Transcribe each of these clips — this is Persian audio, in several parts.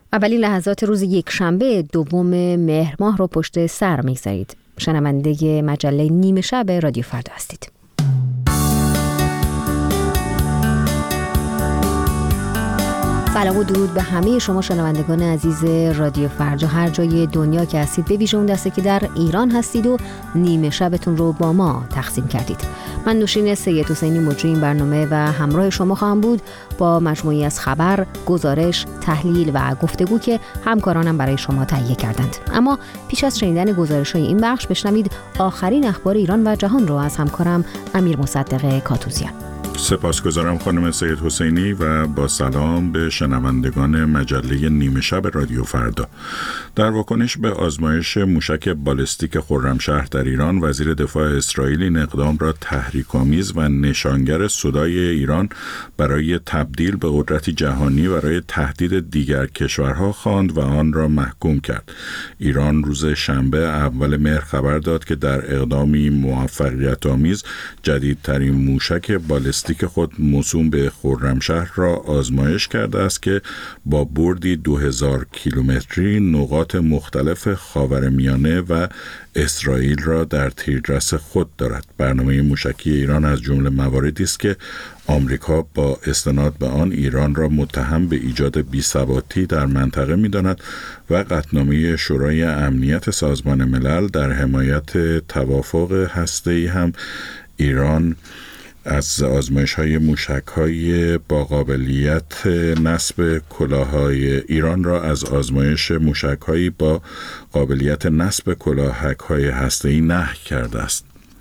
اولین لحظات روز یکشنبه 2 مهر ماه رو پشت سر می‌گذارید. شنونده مجله نیمه شب رادیو فردا هستید. سلام و درود به همه شما شنوندگان عزیز رادیو فردا، هر جای دنیا که هستید، به ویژه اون دسته که در ایران هستید و نیمه شبتون رو با ما تقسیم کردید. من نوشین سید حسینی مجری این برنامه و همراه شما خواهم بود با مجموعی از خبر، گزارش، تحلیل و گفتگو که همکارانم برای شما تهیه کردند. اما پیش از شنیدن گزارش‌های این بخش بشنوید آخرین اخبار ایران و جهان رو از همکارم امیر مصدق کاتوزیان. سپاسگزارم خانم سید حسینی و با سلام به شنوندگان مجله نیمه شب رادیو فردا. در واکنش به آزمایش موشک بالستیک خرمشهر در ایران، وزیر دفاع اسرائیل این اقدام را تحریک‌آمیز و نشانگر سعی ایران برای تبدیل به قدرتی جهانی برای تهدید دیگر کشورها خواند و آن را محکوم کرد. ایران روز شنبه اول مهر خبر داد که در اقدامی موفقیت‌آمیز جدیدترین موشک بالستیک خود موسوم به خرمشهر را آزمایش کرده است که با بردی 2000 کیلومتری نقاط مختلف خاورمیانه و اسرائیل را در تیررس خود دارد. برنامه موشکی ایران از جمله مواردی است که آمریکا با استناد به آن ایران را متهم به ایجاد بی‌ثباتی در منطقه می‌داند و قطعنامه شورای امنیت سازمان ملل در حمایت توافق هسته‌ای هم ایران از آزمایش‌های موشک‌های با قابلیت نصب کلاه‌های ایران را از آزمایش موشک‌هایی با قابلیت نصب کلاهک‌های هسته‌ای نهی کرده است.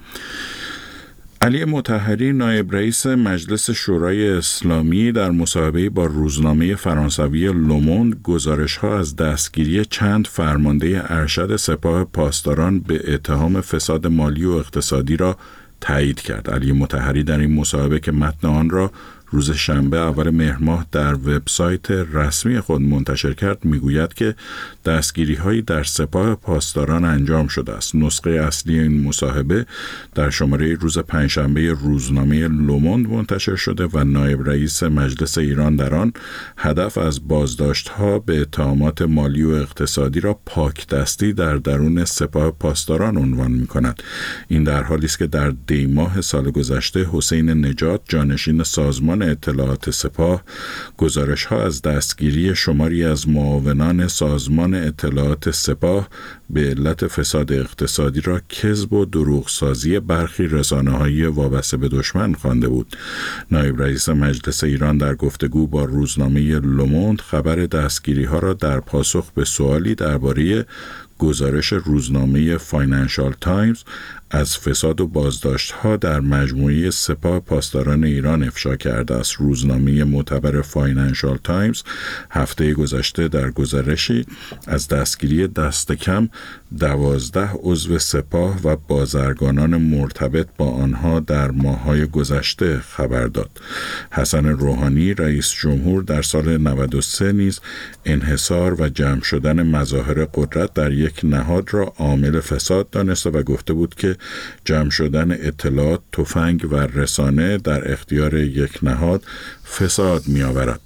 علی مطهری نایب رئیس مجلس شورای اسلامی در مصاحبه‌ای با روزنامه فرانسوی لوموند گزارش‌ها از دستگیری چند فرمانده ارشد سپاه پاسداران به اتهام فساد مالی و اقتصادی را تایید کرد. علی مطهری در این مصاحبه که متن آن را روز شنبه اول مهر ماه در وبسایت رسمی خود منتشر کرد میگوید که دستگیری‌هایی در سپاه پاسداران انجام شده است. نسخه اصلی این مصاحبه در شماره روز پنجشنبه روزنامه لوموند منتشر شده و نایب رئیس مجلس ایران در آن هدف از بازداشت‌ها به اتهامات مالی و اقتصادی را پاک دستی در درون سپاه پاسداران عنوان می‌کند. این در حالی است که در دی ماه سال گذشته حسین نجات جانشین سازمان اطلاعات سپاه گزارش‌ها از دستگیری شماری از معاونان سازمان اطلاعات سپاه به علت فساد اقتصادی را کذب و دروغسازی برخی رسانه‌های وابسته به دشمن خوانده بود. نایب رئیس مجلس ایران در گفتگو با روزنامه لوموند خبر دستگیری‌ها را در پاسخ به سوالی درباره گزارش روزنامه فاینانشال تایمز از فساد و بازداشت‌ها در مجموعه سپاه پاسداران ایران افشا کرده است. روزنامه معتبر فاینانشال تایمز هفته گذشته در گزارشی از دستگیری دست کم 12 عضو سپاه و بازرگانان مرتبط با آنها در ماه‌های گذشته خبر داد. حسن روحانی رئیس جمهور در سال 93 نیز انحصار و جمع شدن مظاهر قدرت در یک نهاد را عامل فساد دانسته و گفته بود که جمع شدن اطلاعات، تفنگ و رسانه در اختیار یک نهاد فساد می‌آورد.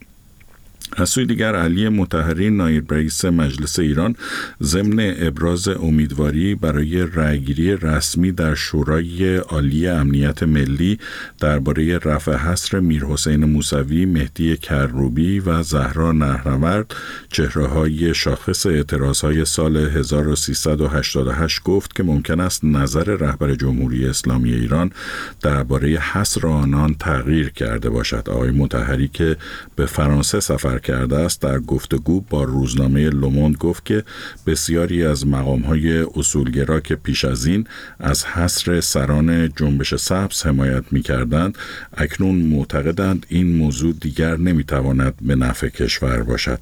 از سوی دیگر علی مطهری نایب رئیس مجلس ایران ضمن ابراز امیدواری برای رأیگیری رسمی در شورای عالی امنیت ملی درباره رفع حصر میرحسین موسوی، مهدی کروبی و زهرا نهرورد چهره‌های شاخص اعتراضهای سال 1388 گفت که ممکن است نظر رهبر جمهوری اسلامی ایران درباره حصر آنان تغییر کرده باشد. آقای مطهری که به فرانسه سفر کرده است در گفتگو با روزنامه لوموند گفت که بسیاری از مقام‌های اصولگرا که پیش از این از حصر سران جنبش سبز حمایت می‌کردند اکنون معتقدند این موضوع دیگر نمی‌تواند به نفع کشور باشد.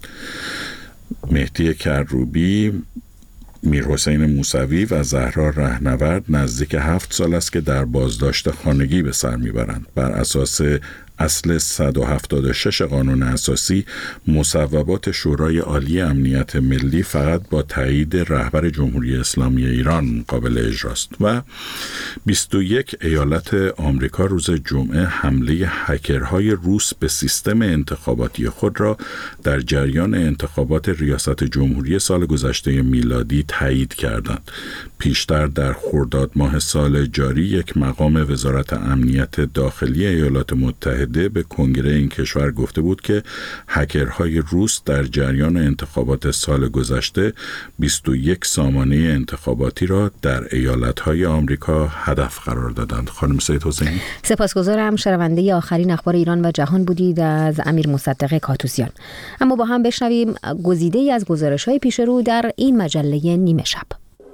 مهدی کروبی، میرحسین موسوی و زهرا رهنورد نزدیک 7 سال است که در بازداشت خانگی به سر میبرند. بر اساس اصل 176 قانون اساسی مصوبات شورای عالی امنیت ملی فقط با تایید رهبر جمهوری اسلامی ایران قابل اجراست و 21 ایالت آمریکا روز جمعه حمله هکرهای روس به سیستم انتخاباتی خود را در جریان انتخابات ریاست جمهوری سال گذشته میلادی تایید کردند. پیشتر در خرداد ماه سال جاری یک مقام وزارت امنیت داخلی ایالات متحده به کنگره این کشور گفته بود که هکرهای روس در جریان انتخابات سال گذشته 21 سامانه انتخاباتی را در ایالت‌های آمریکا هدف قرار دادند. خانم سید حسینی، سپاسگزارم. شنونده آخرین اخبار ایران و جهان بودید از امیر مصدق کاتوزیان. اما با هم بشنویم گزیده‌ای از گزارش‌های پیش رو در این مجله نیمه شب.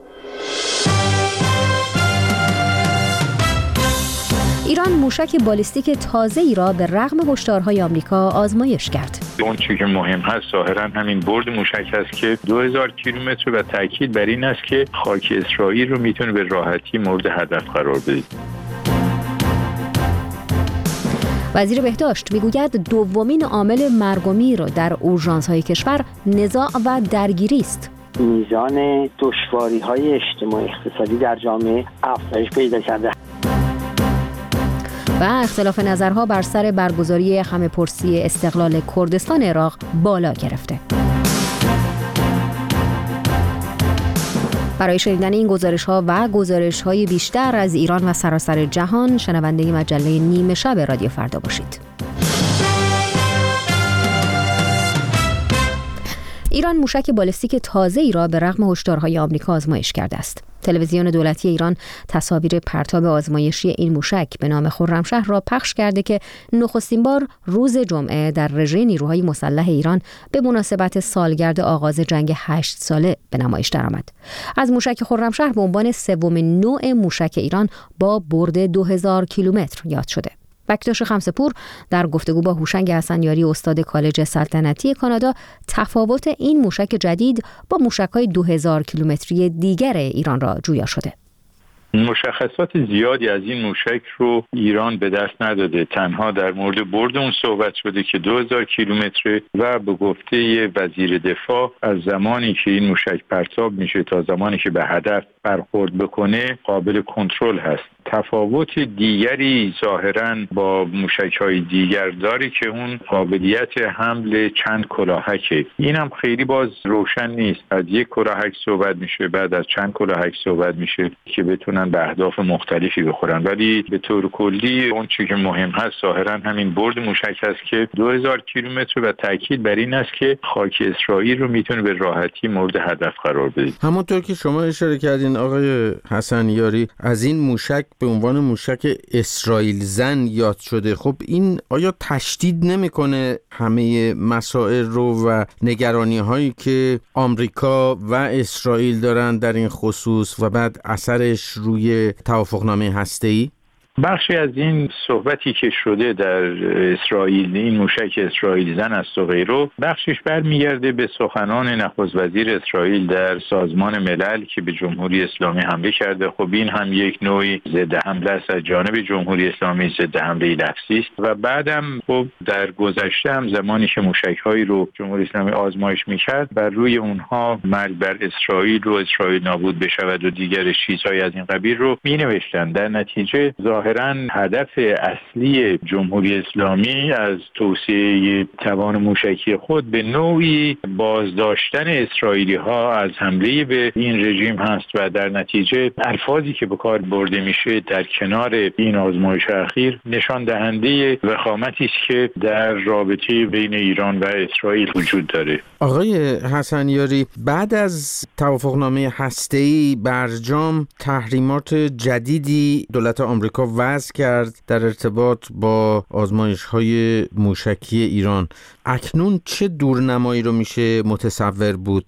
ایران موشک بالستیک تازه‌ای را به رغم هشدارهای آمریکا آزمایش کرد. اون چیزی که مهم هست ظاهراً همین برد موشک است که 2000 کیلومتر و تاکید بر این است که خاک اسرائیل رو میتونه به راحتی مورد هدف قرار بده. وزیر بهداشت میگوید دومین عامل مرگ و میر در اورژانس‌های کشور نزاع و درگیری است. میزان دشواری‌های اجتماعی اقتصادی در جامعه افزایش پیدا کرده و اختلاف نظرها بر سر برگزاری همه‌پرسی استقلال کردستان عراق بالا گرفته. برای شنیدن این گزارش‌ها و گزارش‌های بیشتر از ایران و سراسر جهان شنونده مجله نیمه شب رادیو فردا باشید. ایران موشک بالستیک تازه‌ای را به رغم هشدارهای آمریکا آزمایش کرده است. تلویزیون دولتی ایران تصاویر پرتاب آزمایشی این موشک به نام خرمشهر را پخش کرده که نخستین بار روز جمعه در رژه نیروهای مسلح ایران به مناسبت سالگرد آغاز جنگ 8 ساله به نمایش درآمد. از موشک خرمشهر به عنوان سومین نوع موشک ایران با برد 2000 کیلومتر یاد شده. بکتاش خمسه‌پور در گفتگو با هوشنگ حسنیاری استاد کالج سلطنتی کانادا تفاوت این موشک جدید با موشک‌های 2000 کیلومتری دیگر ایران را جویا شده. مشخصات زیادی از این موشک رو ایران به دست نداده. تنها در مورد برد اون صحبت شده که 2000 کیلومتر و به گفته وزیر دفاع از زمانی که این موشک پرتاب میشه تا زمانی که به هدف برخورد بکنه قابل کنترل هست. تفاوت دیگری ظاهراً با موشک‌های دیگر داره که اون قابلیت حمل چند کلاهکه. این هم خیلی باز روشن نیست. از یک کلاهک صحبت میشه، بعد از چند کلاهک صحبت میشه که بتونن به اهداف مختلفی بخورن. ولی به طور کلی اون چیزی که مهم هست ظاهراً همین برد موشک است که 2000 کیلومتر و تاکید بر این است که خاک اسرائیل رو میتونه به راحتی مورد هدف قرار بده. همونطور که شما اشاره کردین آقای حسنیاری، از این موشک به عنوان موشک اسرائیل زن یاد شده. خب این آیا تشدید نمیکنه همه مسائل رو و نگرانی هایی که آمریکا و اسرائیل دارن در این خصوص و بعد اثرش روی توافقنامه هسته‌ای؟ بخشی از این صحبتی که شده در اسرائیل، این موشک اسرائیل زن است و غیره، بخشش برمیگرده به سخنان نخست وزیر اسرائیل در سازمان ملل که به جمهوری اسلامی حمله کرده. خب این هم یک نوعی ضد حمله است از جانب جمهوری اسلامی، ضد حمله لفظی است. و بعدم خب در گذشته هم زمانی که موشک‌هایی رو جمهوری اسلامی آزمایش می‌کرد بر روی اونها مرگ بر اسرائیل و اسرائیل نابود بشود و دیگر چیزهای از این قبیل رو می‌نوشتن. در نتیجه ظاهراً هدف اصلی جمهوری اسلامی از توسعه توان موشکی خود به نوعی بازداشتن اسرائیلی ها از حمله به این رژیم هست و در نتیجه الفاظی که به کار برده میشه در کنار این آزمایش اخیر نشان دهنده وخامتی است که در رابطه بین ایران و اسرائیل وجود داره. آقای حسنیاری، بعد از توافقنامه هسته‌ای برجام تحریمات جدیدی دولت آمریکا وضع کرد در ارتباط با آزمایش‌های موشکی ایران. اکنون چه دورنمایی رو میشه متصور بود؟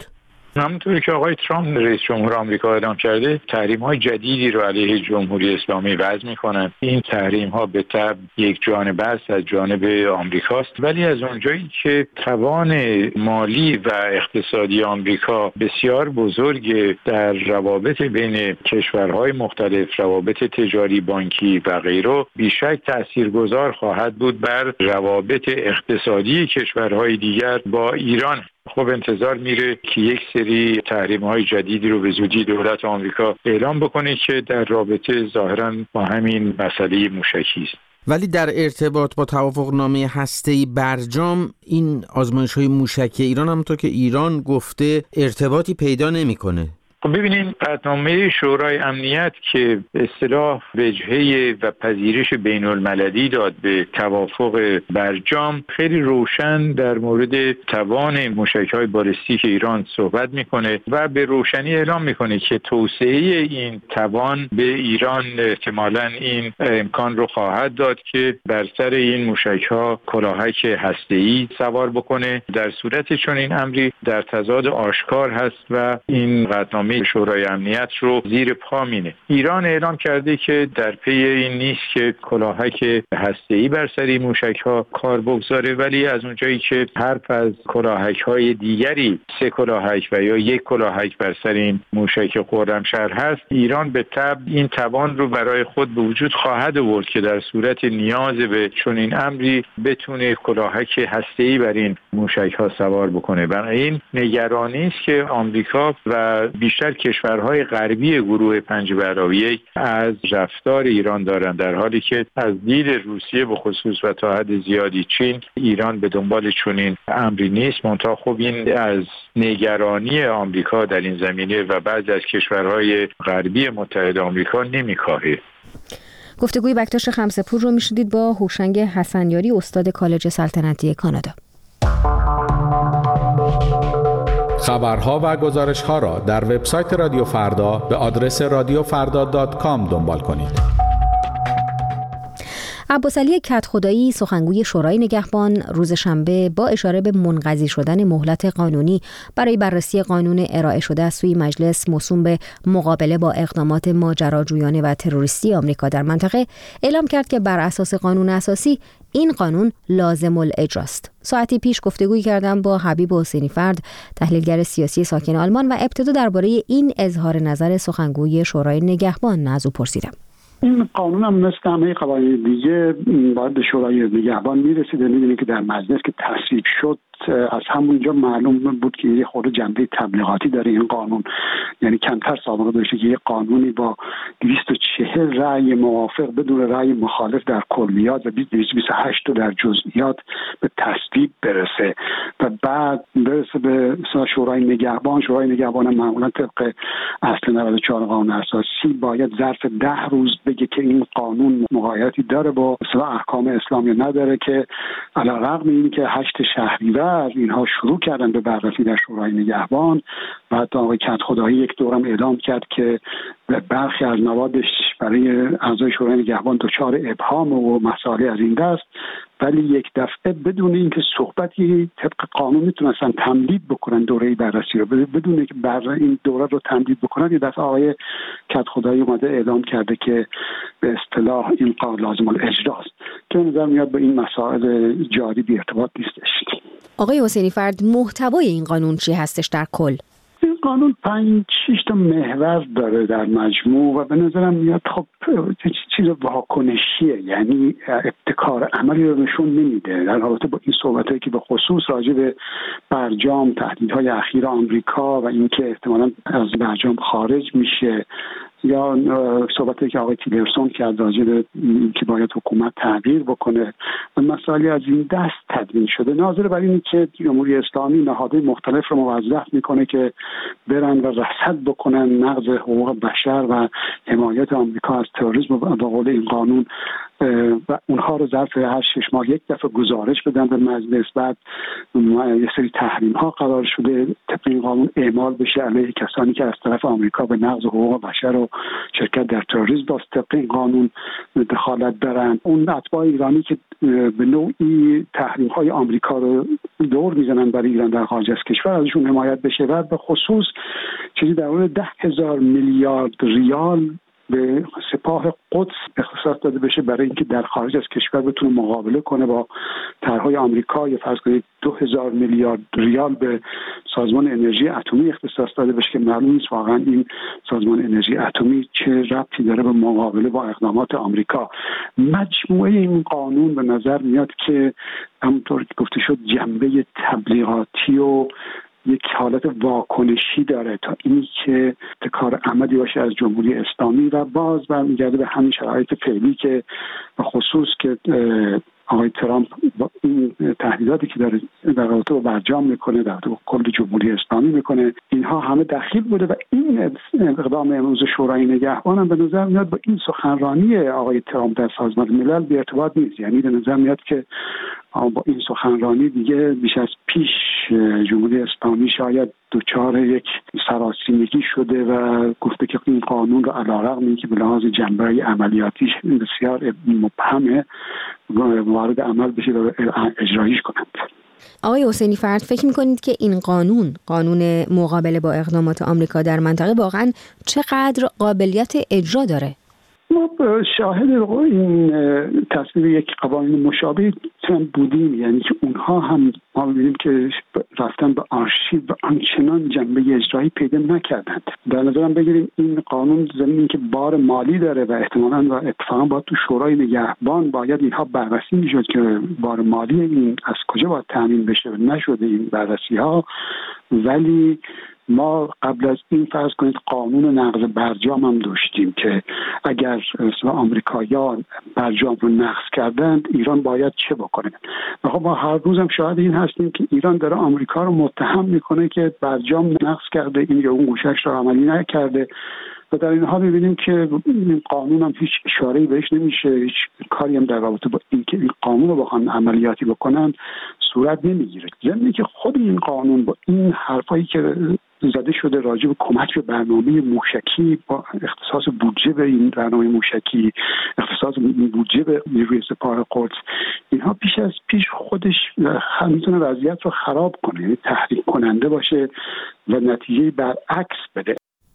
همونطور که آقای ترامپ رئیس جمهور آمریکا اعلام کرده، تحریم‌های جدیدی رو علیه جمهوری اسلامی وضع می‌کنند. این تحریم‌ها به تبع یک جانبه است از جانب آمریکاست، ولی از اونجایی که توان مالی و اقتصادی آمریکا بسیار بزرگ در روابط بین کشورهای مختلف، روابط تجاری، بانکی و غیره، بیشک تاثیرگذار خواهد بود بر روابط اقتصادی کشورهای دیگر با ایران. خب انتظار میره که یک سری تحریم‌های جدیدی رو به زودی دولت آمریکا اعلام بکنه که در رابطه ظاهراً با همین مسئله موشکی است. ولی در ارتباط با توافقنامه هسته‌ای برجام، این آزمایش‌های موشکی ایران همونطور که ایران گفته ارتباطی پیدا نمی‌کنه. خب ببینید، قطعنامه شورای امنیت که به اصطلاح وجهه و پذیرش بین المللی داد به توافق برجام، خیلی روشن در مورد توان موشک‌های بالستیک ایران صحبت میکنه و به روشنی اعلام میکنه که توسعه این توان به ایران احتمالاً این امکان رو خواهد داد که بر سر این موشک‌ها کلاهک هسته‌ای سوار بکنه. در صورت چون این امری در تضاد آشکار هست و این قطعنامه شورای امنیت رو زیر پا مینه. ایران اعلام کرده که در پی این نیست که کلاهک هسته‌ای بر سر موشک‌ها کار بگذاره، ولی از اونجایی که حرف از کلاهک‌های دیگری، 3 کلاهک و یا 1 کلاهک بر سر این موشک خرمشهر هست، ایران به تبع این توان رو برای خود به وجود خواهد آورد که در صورت نیاز به چنین امری بتونه کلاهک هسته‌ای بر این موشک‌ها سوار بکنه. بنابراین نگرانی است که آمریکا و بیشتر کشورهای غربی گروه 5+1 از رفتار ایران دارند، در حالی که از دید روسیه به خصوص و تا حد زیادی چین، ایران به دنبال چنین امری نیست. منتها خب این از نگرانی آمریکا در این زمینه و بعضی از کشورهای غربی متحد آمریکا نمیکاهه. گفتگوی بکتاش خمسه‌پور رو میشنیدید با هوشنگ حسنیاری، استاد کالج سلطنتی کانادا. خبرها و گزارش‌ها را در وبسایت رادیو فردا به آدرس radiofarda.com دنبال کنید. عباسعلی کدخدایی، سخنگوی شورای نگهبان، روز شنبه با اشاره به منقضی شدن مهلت قانونی برای بررسی قانون ارائه شده از سوی مجلس موسوم به مقابله با اقدامات ماجراجویانه و تروریستی آمریکا در منطقه، اعلام کرد که بر اساس قانون اساسی این قانون لازم الاجراست. ساعتی پیش گفتگویی کردم با حبیب حسینی فرد، تحلیلگر سیاسی ساکن آلمان، و ابتدا درباره این اظهار نظر سخنگوی شورای نگهبان از او پرسیدم. این قانون هم مثل همه قوانین دیگه باید به شورای نگهبان میرسیده. میدونید که در مجلس که تصویب شد، از همونجا معلوم بود که یه خورده جنبه تبلیغاتی داره این قانون، یعنی کمتر سابقه داشته که یه قانونی با 240 رأی موافق بدون رأی مخالف در کلیات و 228 در جزئیات به تصویب برسه و بعد برسه به شورای نگهبان. شورای نگهبان معمولا طبق اصل 94 قانون اساسی باید ظرف 10 روز بگه که این قانون مغایرتی داره با احکام اسلام یا نداره، که علیرغم این که 8 شهریور اینها شروع کردن به بررسی در شورای نگهبان و حتی آقای کدخدایی یک دورم اعلام کرد که برخی از موادش برای اعضای شورای نگهبان دچار ابهام و مسائل از این دست، ولی یک دفعه بدون اینکه صحبتی طبق قانون میتونستن تمدید بکنن دوره بررسی رو، بدون اینکه این دوره رو تمدید بکنن، یه دفعه آقای کدخدایی اومده اعلام کرده که به اصطلاح این قانون لازم الاجراست، که نظر میاد با این مسائل جاری بی ارتباط نیستش. آقای حسینی فرد، محتوای این قانون چی هستش در کل؟ این قانون 5-6 تا محور داره در مجموع و به نظرم میاد خب چیز واکنشیه، یعنی ابتکار عملی رو نشون نمیده. در رابطه با این صحبتایی که به خصوص راجع به برجام، تهدیدهای اخیر آمریکا و اینکه احتمالاً از برجام خارج میشه، یا صحبتی که آقای تیلرسون کرد راجع به اینکه باید حکومت تغییر بکنه و مسائلی از این دست تدوین شده، ناظر بر اینه که جمهوری اسلامی نهادهای مختلف رو موظف میکنه که برن و رصد بکنن نقض حقوق بشر و حمایت آمریکا از تروریسم و به قول این قانون و اونها رو ظرف هر 6 ماه یک دفعه گزارش بدن به مجلس. بعد یه سری تحریم ها قرار شده طبق این قانون اعمال بشه علیه کسانی که از طرف آمریکا به نقض حقوق بشر و شرکت در تروریسم با طبق این قانون دخالت دارن. اون اتباع ایرانی که به نوعی تحریم های آمریکا رو دور میزنن برای ایران در خارج از کشور ازشون حمایت بشه و به خصوص چیزی در حدود 10,000 میلیارد ریال به سپاه قدس اختصاص داده بشه برای اینکه در خارج از کشور بتونه مقابله کنه با طرحهای آمریکا. یا فرض کنید 2,000 میلیارد ریال به سازمان انرژی اتمی اختصاص داده بشه که معلوم نیست واقعا این سازمان انرژی اتمی چه ربطی داره به مقابله با اقدامات آمریکا. مجموعه این قانون به نظر میاد که همونطور که گفته شد جنبه تبلیغاتی و یک حالت واکنشی داره تا اینی که کار عملی باشه از جمهوری اسلامی و باز برمیگرده به همین شرایط فعلی که به خصوص که آقای ترامپ با این تهدیداتی که داره در رابطه با برجام میکنه، در رابطه با کل جمهوری اسلامی میکنه، اینها همه دخیل بوده و این اقدام امروز شورای نگهبان هم به نظر میاد با این سخنرانی آقای ترامپ در سازمان ملل بی ارتباط نیست. یعنی به نظر میاد که با این سخنرانی دیگه بیش از پیش جمهوری اسلامی شاید دچار یک سراسیمگی شده و گفته که این قانون رو علیرغم اینکه به لحاظ جنبه عملیاتیش بسیار مبهمه وارد عمل بشه و اجرایش کنند. آقای حسینی فرد فکر می‌کنید که این قانون مقابله با اقدامات آمریکا در منطقه واقعا چقدر قابلیت اجرا داره؟ ما شاهد این تصویر یک قوانین مشابه بودیم، یعنی که اونها هم ما می‌بینیم که رفتن به آرشیو و آنچنان جنبه اجرایی پیدا نکردند. در نظرم بگیریم این قانون زمین که بار مالی داره و احتمالاً و اتفاقا باید تو شورای نگهبان باید اینها بررسی می‌شد که بار مالی این از کجا باید تامین بشه و نشده این بررسی‌ها. ولی ما قبل از این فرض کنید قانون نقض برجام هم داشتیم که اگر آمریکایی‌ها برجام رو نقض کردند ایران باید چه بکنه. و خب ما هر روز هم شاهد این هستیم که ایران داره آمریکا رو متهم میکنه که برجام نقض کرده، این یا اون گوشش رو عملی نکرده و در این حال می‌بینیم که این قانون هم هیچ اشاره‌ای بهش نمیشه، هیچ کاری هم در رابطه با اینکه این قانون رو بخوان عملیاتی بکنن صورت نمیگیره. ضمن که خود این قانون با این حرفایی که زده شده راجع به کمک به برنامه موشکی با اختصاص بودجه به این برنامه موشکی، اختصاص بودجه به نیروی سپاه قدس، اینها پیش از پیش خودش میتونه وضعیت رو خراب کنه، یعنی تحریک کننده باشه و نتیجه برعکس بده.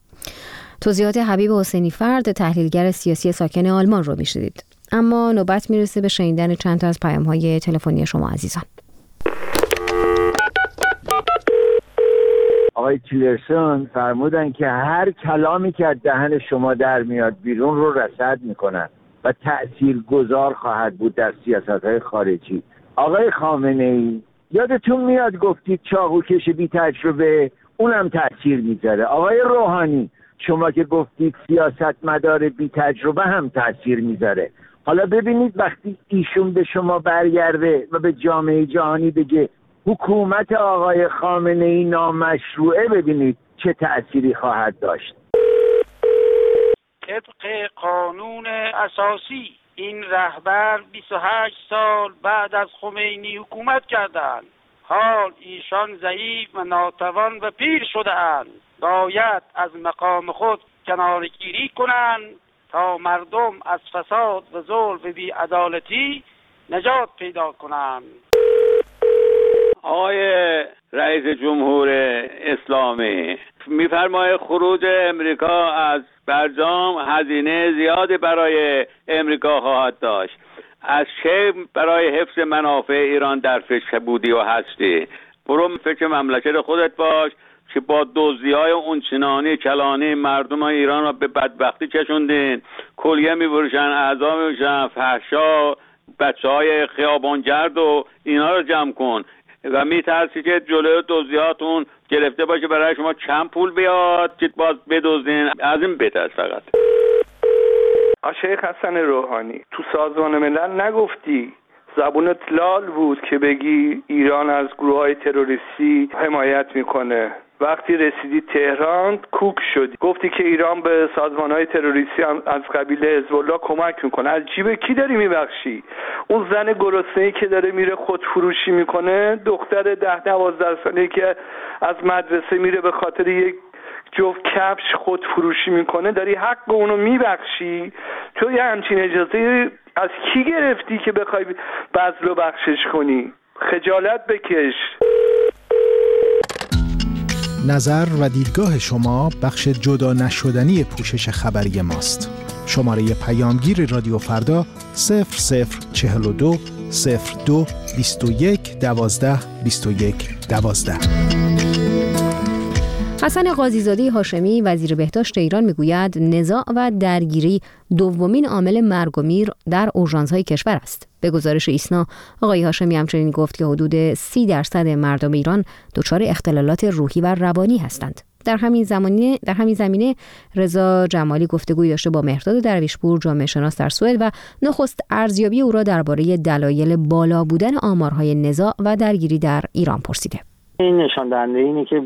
توضیحات حبیب حسینی فرد، تحلیلگر سیاسی ساکن آلمان رو میشنیدید. اما نوبت میرسه به شنیدن چند تا از پیام‌های تلفنی شما عزیزان. آقای تیلرسون فرمودن که هر کلامی که از دهن شما در میاد بیرون رو رصد میکنن و تأثیرگذار خواهد بود در سیاست‌های خارجی. آقای خامنه‌ای یادتون میاد گفتید چاقوکش بی تجربه اونم تأثیر میذاره. آقای روحانی شما که گفتید سیاستمدار بی تجربه هم تأثیر میذاره. حالا ببینید وقتی ایشون به شما برگرده و به جامعه جهانی بگه حکومت آقای خامنه‌ای نامشروعه، ببینید چه تأثیری خواهد داشت. طبق قانون اساسی این رهبر 28 سال بعد از خمینی حکومت کردند. حال ایشان ضعیف و ناتوان و پیر شده‌اند. باید از مقام خود کناره‌گیری کنند تا مردم از فساد و ظلم و بی‌عدالتی نجات پیدا کنند. آقای رئیس جمهور اسلامی میفرماید خروج امریکا از برجام هزینه زیادی برای امریکا خواهد داشت. از چه برای حفظ منافع ایران در فکر بودی و هستی؟ برو فکر مملکت خودت باش که با دزدی‌های اونچنانی کلانی مردم ایران را به بدبختی کشوندین، کلیه می‌فروشن، اعضا می‌فروشن، فحشا، بچه‌های خیابانگرد و اینا رو جمع کن و میترسی که جلوی دزدیاتون گرفته باشه برای شما کم پول بیاد که باز بدزدین. از این بهتر فقط. شیخ حسن روحانی تو سازمان ملل نگفتی، زبونت لال بود که بگی ایران از گروه‌های تروریستی حمایت میکنه. وقتی رسیدی تهران کوک شدی، گفتی که ایران به سازمان‌های تروریستی از قبیل حزب الله کمک میکنه. از جیب کی داری میبخشی؟ اون زن گرسنه‌ای که داره میره خودفروشی میکنه، دختر 10-12 ساله‌ای که از مدرسه میره به خاطر یک جفت کفش خودفروشی میکنه، داری حق اونو میبخشی؟ تو یه همچین اجازه از کی گرفتی که بخوای بذل و بخشش کنی؟ خجالت بکش. نظر و دیدگاه شما بخش جدا نشدنی پوشش خبری ماست. شماره پیامگیر رادیو فردا 0042 02 21 12 21 12. حسن قاضی‌زاده هاشمی وزیر بهداشت ایران میگوید نزاع و درگیری دومین عامل مرگ و میر در اورژانس‌های کشور است. به گزارش ایسنا آقای هاشمی همچنین گفت که حدود 30% مردم ایران دچار اختلالات روحی و روانی هستند. در همین زمینه رضا جمالی گفتگوی داشته با مهرداد درویشپور، جامعه شناس در سوئد، و نخست ارزیابی او را درباره دلایل بالا بودن آمارهای نزاع و درگیری در ایران پرسیده. این نشان دهنده اینه که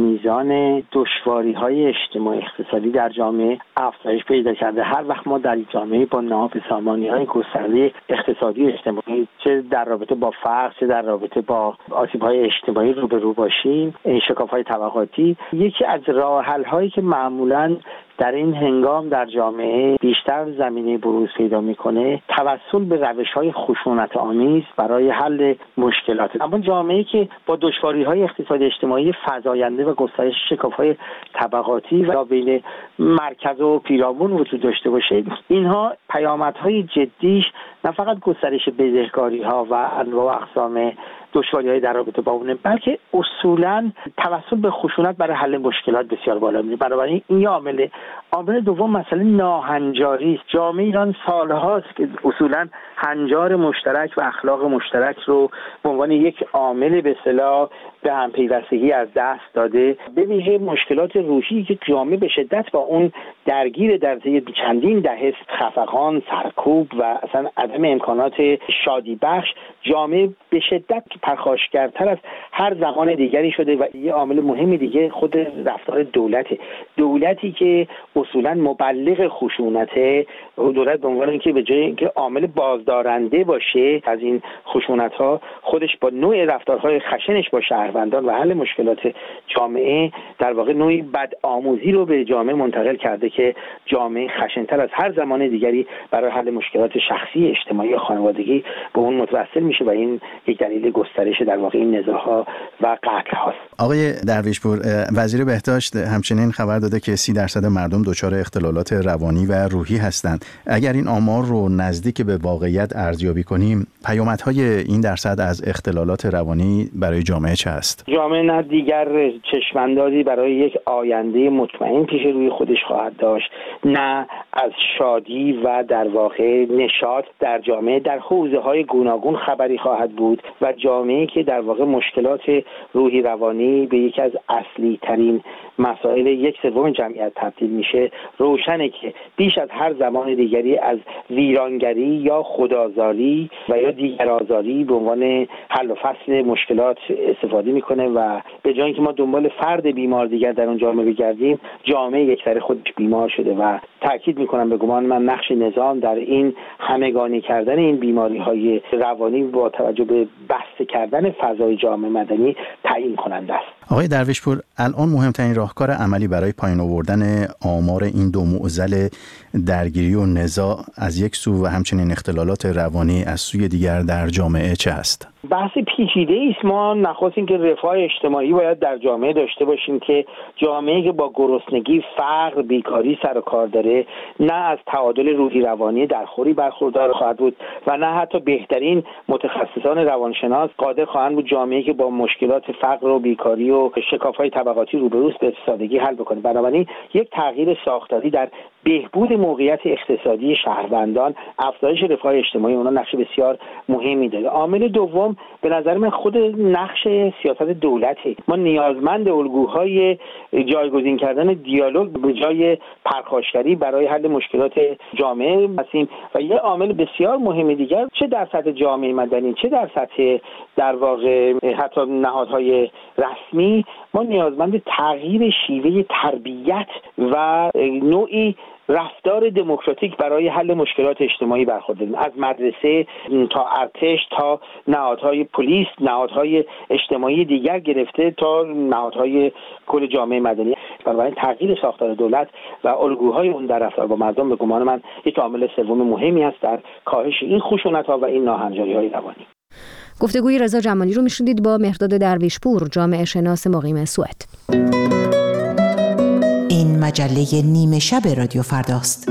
میزان دشواری‌های اجتماعی اقتصادی در جامعه افزایش پیدا کرده. هر وقت ما در جامعه با نابسامانی‌های گسترده اقتصادی و اجتماعی، چه در رابطه با فقر چه در رابطه با آسیب‌های اجتماعی روبرو باشیم، این شکاف‌های طبقاتی، یکی از راه‌حل‌هایی که معمولاً در این هنگام در جامعه بیشتر زمینه بروز پیدا میکنه توسل به روش‌های خشونت‌آمیز برای حل مشکلات. اما جامعه‌ای که با دشواری‌های اقتصادی اجتماعی فزاینده و گسترش شکاف‌های طبقاتی و بین مرکز و پیرامون وجود داشته باشه، اینها پیامدهای جدیش نه فقط گسترش بدهکاری‌ها و انواع و اقسام دشواری‌های در رابطه با اونه، بلکه اصولاً توسل به خشونت برای حل مشکلات بسیار بالا میره. بنابراین این یه عامل دوم مسئله ناهنجاری است. جامعه ایران سالهاست که اصولاً هنجار مشترک و اخلاق مشترک رو به عنوان یک عامل به اصطلاح به هم پیوستگی از دست داده. به ویژه مشکلات روحی که جامعه به شدت با اون درگیر در طی چندین دهه، خفقان، سرکوب و اصلا عدم امکانات شادی بخش، جامعه به شدت پرخاشگرتر از هر زمان دیگری شده. و یه عامل مهمی دیگه خود رفتار دولتی که اصولا مبلغ خشونته، دولت به عنوان اینکه به جای اینکه عامل بازدارنده باشه از این خشونت‌ها، خودش با نوع رفتارهای خشنش با شهروندان و حل مشکلات جامعه در واقع نوعی بدآموزی رو به جامعه منتقل کرده که جامعه خشن‌تر از هر زمان دیگری برای حل مشکلات شخصی، اجتماعی و خانوادگی به اون متوسل میشه و این یک دلیل گسترش در واقع این نزاع‌ها و قتل هاست. آقای درویشپور، وزیر بهداشت همچنین خبر داده که 30% مردم دچار اختلالات روانی و روحی هستند. اگر این آمار رو نزدیک به واقعیت ارزیابی کنیم، پیامدهای این درصد از اختلالات روانی برای جامعه چه است؟ جامعه نه دیگر چشم‌اندازی برای یک آینده مطمئن پیش روی خودش خواهد داشت، نه از شادی و در واقع نشاط در جامعه در حوزه‌های گوناگون خبری خواهد بود و جامعه‌ای که در واقع مشکلات روحی روانی به یکی از اصلی ترین مسائل 1/3 جمعیت تبدیل میشه، روشنه که بیش از هر زمان دیگری از ویرانگری یا خودآزاری و یا دیگرآزاری به عنوان حل و فصل مشکلات استفاده میکنه و به جای اینکه ما دنبال فرد بیمار دیگر در اون جامعه بگردیم، جامعه یکسره خودش بیمار شده. و تاکید میکنم به گمان من نقش نظام در این همگانی کردن این بیماری‌های روانی با توجه به بسته کردن فضای جامعه مدنی تعیین کننده است. آقای درویشپور، الان مهمترین راهکار عملی برای پایین آوردن آمار این دو معضل درگیری و نزاع از یک سو و همچنین اختلالات روانی از سوی دیگر در جامعه چه است؟ بحث پیچیده است. ما نخواست این که رفاه اجتماعی باید در جامعه داشته باشیم که جامعه‌ای که با گرسنگی، فقر، بیکاری سر و کار داره، نه از تعادل روحی روانی درخوری برخوردار خواهد بود و نه حتی بهترین متخصصان روانشناس قادر خواهند بود جامعه‌ای که با مشکلات فقر و بیکاری و شکاف‌های طبقاتی روبروست به سادگی حل بکنه. بنابراین یک تغییر ساختاری در بهبود موقعیت اقتصادی شهروندان، افزایش رفاه اجتماعی اونها نقش بسیار مهمی داره. عامل دوم به نظر من خود نقش سیاست دولته. ما نیازمند الگوهای جایگزین کردن دیالوگ به جای پرخاشگری برای حل مشکلات جامعه هستیم. و یه عامل بسیار مهم دیگر، چه در سطح جامعه مدنی چه در سطح در واقع حتی نهادهای رسمی، ما نیازمند تغییر شیوه تربیت و نوعی رفتار دموکراتیک برای حل مشکلات اجتماعی برخورداریم، از مدرسه تا ارتش تا نهادهای پلیس، نهادهای اجتماعی دیگر گرفته تا نهادهای کل جامعه مدنی. بنابراین تغییر ساختار دولت و الگوهای اون در رفتار با مردم به گمان من یک عامل سوم مهمی است در کاهش این خشونت‌ها و این ناهنجاری‌های روانی. گفتگوی رضا جمالی رو میشنیدید با مهرداد درویشپور، جامعه شناس مقیم سوئد. این مجله نیمه شب رادیو فرداست.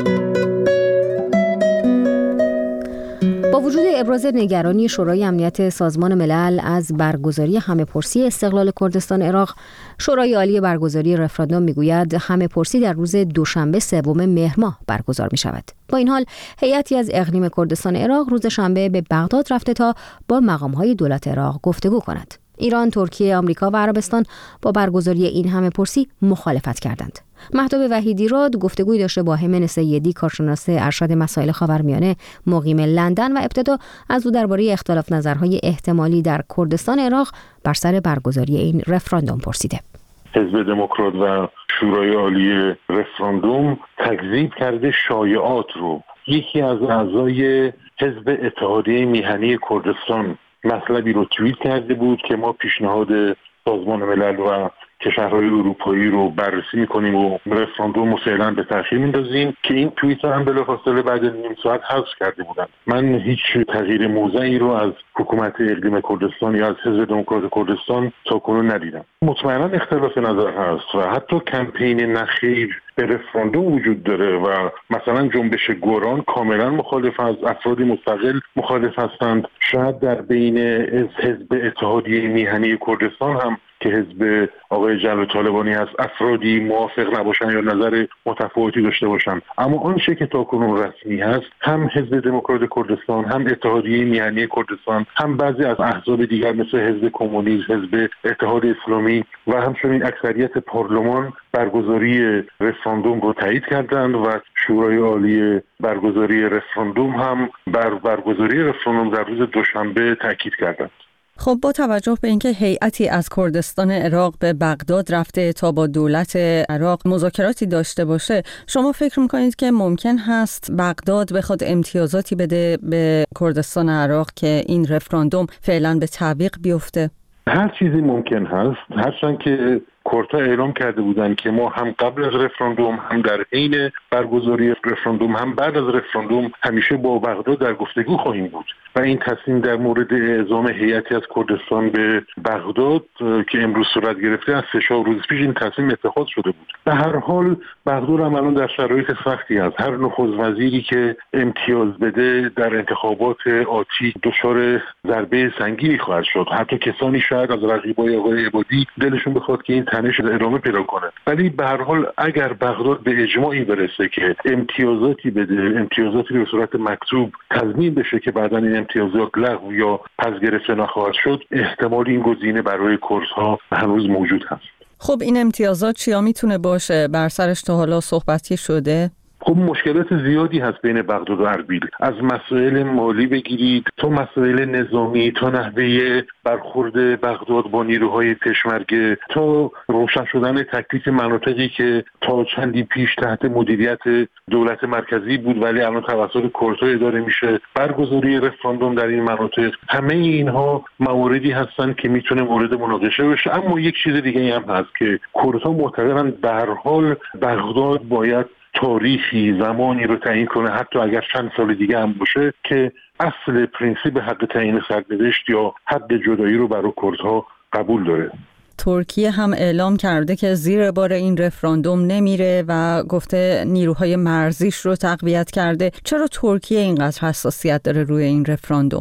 با وجود ابراز نگرانی شورای امنیت سازمان ملل از برگزاری همه‌پرسی استقلال کردستان عراق، شورای عالی برگزاری رفراندوم میگوید همه‌پرسی در روز دوشنبه 3 مهر ماه برگزار می شود. با این حال هیئتی از اقلیم کردستان عراق روز شنبه به بغداد رفته تا با مقام‌های دولت عراق گفتگو کند. ایران، ترکیه، آمریکا و عربستان با برگزاری این همه‌پرسی مخالفت کردند. مهتاب وحیدی‌راد گفتگوی داشته با همن سیدی، کارشناس ارشد مسائل خاورمیانه مقیم لندن، و ابتدا از او درباره اختلاف نظرهای احتمالی در کردستان عراق بر سر برگزاری این رفراندوم پرسیده. حزب دموکرات و شورای عالی رفراندوم تکذیب کرده شایعات رو. یکی از اعضای حزب اتحادیه میهنی کردستان مطلبی رو توییت کرده بود که ما پیشنهاد سازمان ملل و کشورهای اروپایی رو بررسی میکنیم و رفراندوم فعلا به تأخیر میندازیم، که این توییت هم بلافاصله بعد نیم ساعت حذف کرده بودن. من هیچ تغییر موضعی رو از حکومت اقلیم کردستان یا از حزب دموکرات کردستان تاکنون ندیدم. مطمئنا اختلاف نظر هست و حتی کمپین نخیر به رفراندوم وجود داره و مثلا جنبش گوران کاملا مخالف است، افراد مستقل مخالف هستند. شاید در بین حزب اتحادیه میهنی کردستان هم که حزب آقای جلال طالبانی هست افرادی موافق نباشن یا نظر متفاوتی داشته باشن، اما آنچه که تاکنون رسمی هست، هم حزب دموکرات کردستان، هم اتحادیه میهنی کردستان، هم بعضی از احزاب دیگر مثل حزب کمونیست، حزب اتحاد اسلامی و همچنین اکثریت پارلمان برگزاری رفراندوم رو تایید کردند و شورای عالی برگزاری رفراندوم هم بر برگزاری رفراندوم در روز دوشنبه تاکید کردند. خب با توجه به اینکه هیئتی از کردستان عراق به بغداد رفته تا با دولت عراق مذاکراتی داشته باشه، شما فکر میکنید که ممکن هست بغداد بخواد امتیازاتی بده به کردستان عراق که این رفراندوم فعلا به تعویق بیفته؟ هر چیزی ممکن هست، هرچند که کردها اعلام کرده بودند که ما هم قبل از رفراندوم، هم در حین برگزاری رفراندوم، هم بعد از رفراندوم همیشه با بغداد در گفتگو خواهیم بود و این تصمیم در مورد اعزام هیئتی از کردستان به بغداد که امروز صورت گرفته از 3 روز پیش این تصمیم اتخاذ شده بود. به هر حال بغداد هم الان در شرایط سختی است. هر نخست وزیری که امتیاز بده در انتخابات آتی دچار ضربه سنگینی خواهد شد. حتی کسانی شاید از رقیبای آقای عبادی دلشون بخواد که این تنش ادامه پیدا کنه، ولی به هر حال اگر بغداد به اجماعی برسه که امتیازاتی بده، امتیازاتی به صورت مکتوب تضمین بشه که بعداً این امتیازات لغو یا پس گرفته نخواهد شد، احتمال این گزینه برای کردها هنوز موجود هست. خب این امتیازات چیا میتونه باشه؟ بر سرش تا حالا صحبتی شده؟ خب مشکلات زیادی هست بین بغداد و اربیل، از مسائل مالی بگیرید تا مسائل نظامی، تا نحوه برخورد بغداد با نیروهای پشمرگه، تا روشن شدن تکلیف مناطقی که تا چندی پیش تحت مدیریت دولت مرکزی بود ولی الان توسط کردها اداره میشه، برگزاری رفراندوم در این مناطق. همه اینها مواردی هستن که میتونه مورد مناقشه بشه. اما یک چیز دیگه هم هست که کردها معتقدن به هر حال بغداد باید تاریخی زمانی رو تعیین کنه، حتی اگر چند سال دیگه هم باشه، که اصل پرینسیپ حق تعیین سرنوشت یا حق جدایی رو برای کردها قبول داره. ترکیه هم اعلام کرده که زیر بار این رفراندوم نمیره و گفته نیروهای مرزیش رو تقویت کرده. چرا ترکیه اینقدر حساسیت داره روی این رفراندوم؟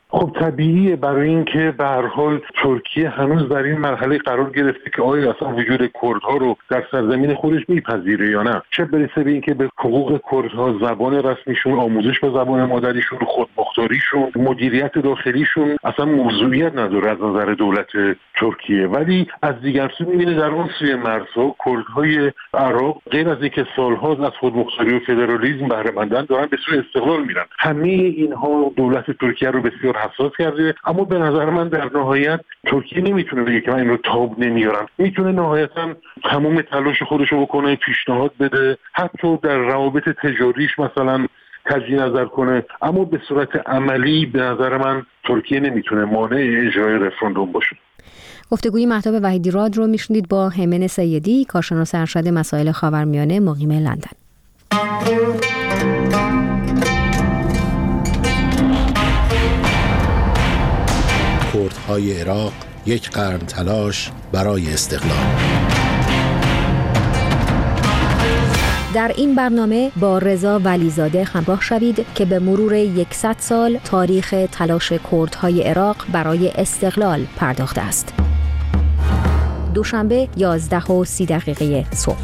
خب طبیعیه، برای اینکه به هر حال ترکیه هنوز در این مرحله قرار گرفته که آیا اصلا وجود کردها رو در سرزمین خودش میپذیره یا نه، چه برسه به اینکه به حقوق کردها، زبان رسمیشون، آموزش به زبان مادریشون، خودمختاریشون، مدیریت داخلیشون اصلا موضوعیت نداره از نظر دولت ترکیه. ولی از دیگر سو میبینه در اون سوی مرزها کردهای عراق غیر از اینکه سالها از خودمختاری و فدرالیسم بهره مندن دارن به سوی استقلال میرن. همه اینها دولت ترکیه رو بسیار حساس کرده، اما به نظر من در نهایت ترکیه نمیتونه بگه که من این رو تاب نمیارم. میتونه نهایتا تمام تلاش خودش رو بکنه، پیشنهاد بده، حتی در روابط تجاریش مثلا تجدید نظر کنه، اما به صورت عملی به نظر من ترکیه نمیتونه مانع اجرای رفراندوم باشه. گفتگوی مهتاب وحیدی‌راد رو میشنید با همن سیدی، کارشناس ارشد مسائل خاورمیانه، مقیم لندن. کردهای عراق یک قرن تلاش برای استقلال. در این برنامه با رضا ولیزاده همراه شوید که به مرور 100 سال تاریخ تلاش کردهای عراق برای استقلال پرداخته است. دوشنبه 11:30 صبح.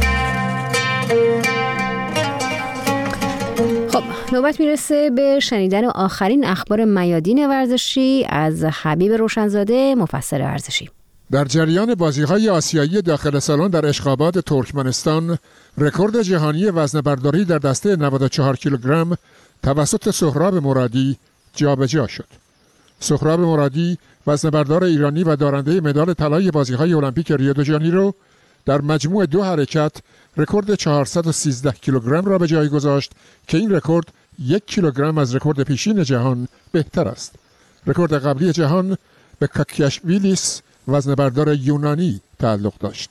خب نوبت میرسه به شنیدن آخرین اخبار میادین ورزشی از حبیب روشنزاده، مفسر ورزشی. در جریان بازی‌های آسیایی داخل سالن در اشخاباد ترکمنستان، رکورد جهانی وزنه‌برداری در دسته 94 کیلوگرم توسط سهراب مرادی جابجا شد. سهراب مرادی، وزنه‌بردار ایرانی و دارنده مدال طلای بازی‌های المپیک ریو دو ژانیرو، در مجموع 2 حرکت رکورد 413 کیلوگرم را به جای گذاشت که این رکورد 1 کیلوگرم از رکورد پیشین جهان بهتر است. رکورد قبلی جهان به کاکیاشویلیس، وزنه‌بردار یونانی، تعلق داشت.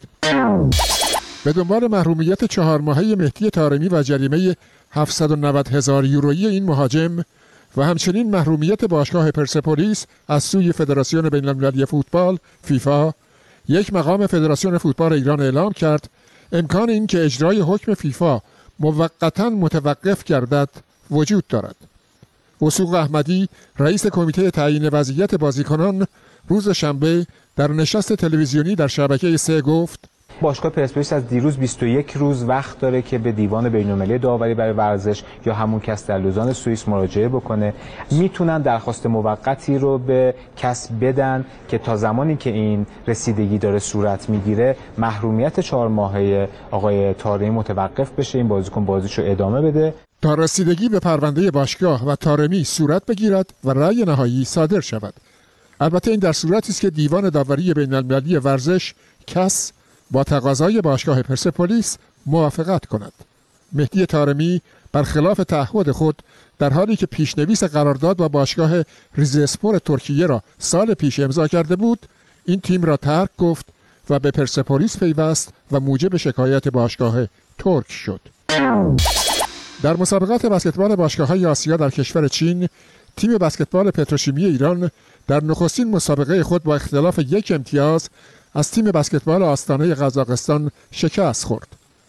به دنبال محرومیت 4 ماهه مهدی طارمی و جریمه 790,000 یورویی این مهاجم و همچنین محرومیت باشگاه پرسپولیس از سوی فدراسیون بین‌المللی فوتبال فیفا، یک مقام فدراسیون فوتبال ایران اعلام کرد امکان این که اجرای حکم فیفا موقتاً متوقف گردد وجود دارد. وثوق احمدی، رئیس کمیته تعیین وضعیت بازیکنان، روز شنبه در نشست تلویزیونی در شبکه 3 گفت باشگاه پرسپولیس از دیروز 21 روز وقت داره که به دیوان بین‌المللی داوری برای ورزش یا همون کس در لوزان سوئیس مراجعه بکنه. میتونن درخواست موقتی رو به کس بدن که تا زمانی که این رسیدگی داره صورت میگیره محرومیت 4 ماهه آقای طارمی متوقف بشه، این بازیکن بازیشو ادامه بده تا رسیدگی به پرونده باشگاه و طارمی صورت بگیرد و رأی نهایی صادر شود. البته این در صورتی است که دیوان داوری بین‌المللی ورزش کس با تقاضای باشگاه پرسپولیس موافقت کند. مهدی طارمی برخلاف تعهد خود در حالی که پیشنویس قرارداد با باشگاه ریزاسپور ترکیه را سال پیش امضا کرده بود، این تیم را ترک گفت و به پرسپولیس پیوست و موجب شکایت باشگاه ترک شد. در مسابقات بسکتبال باشگاه‌های آسیا در کشور چین، تیم بسکتبال پتروشیمی ایران در نخستین مسابقه خود با اختلاف 1 امتیاز از تیم بسکتبال آستانه قزاقستان شکست خورد.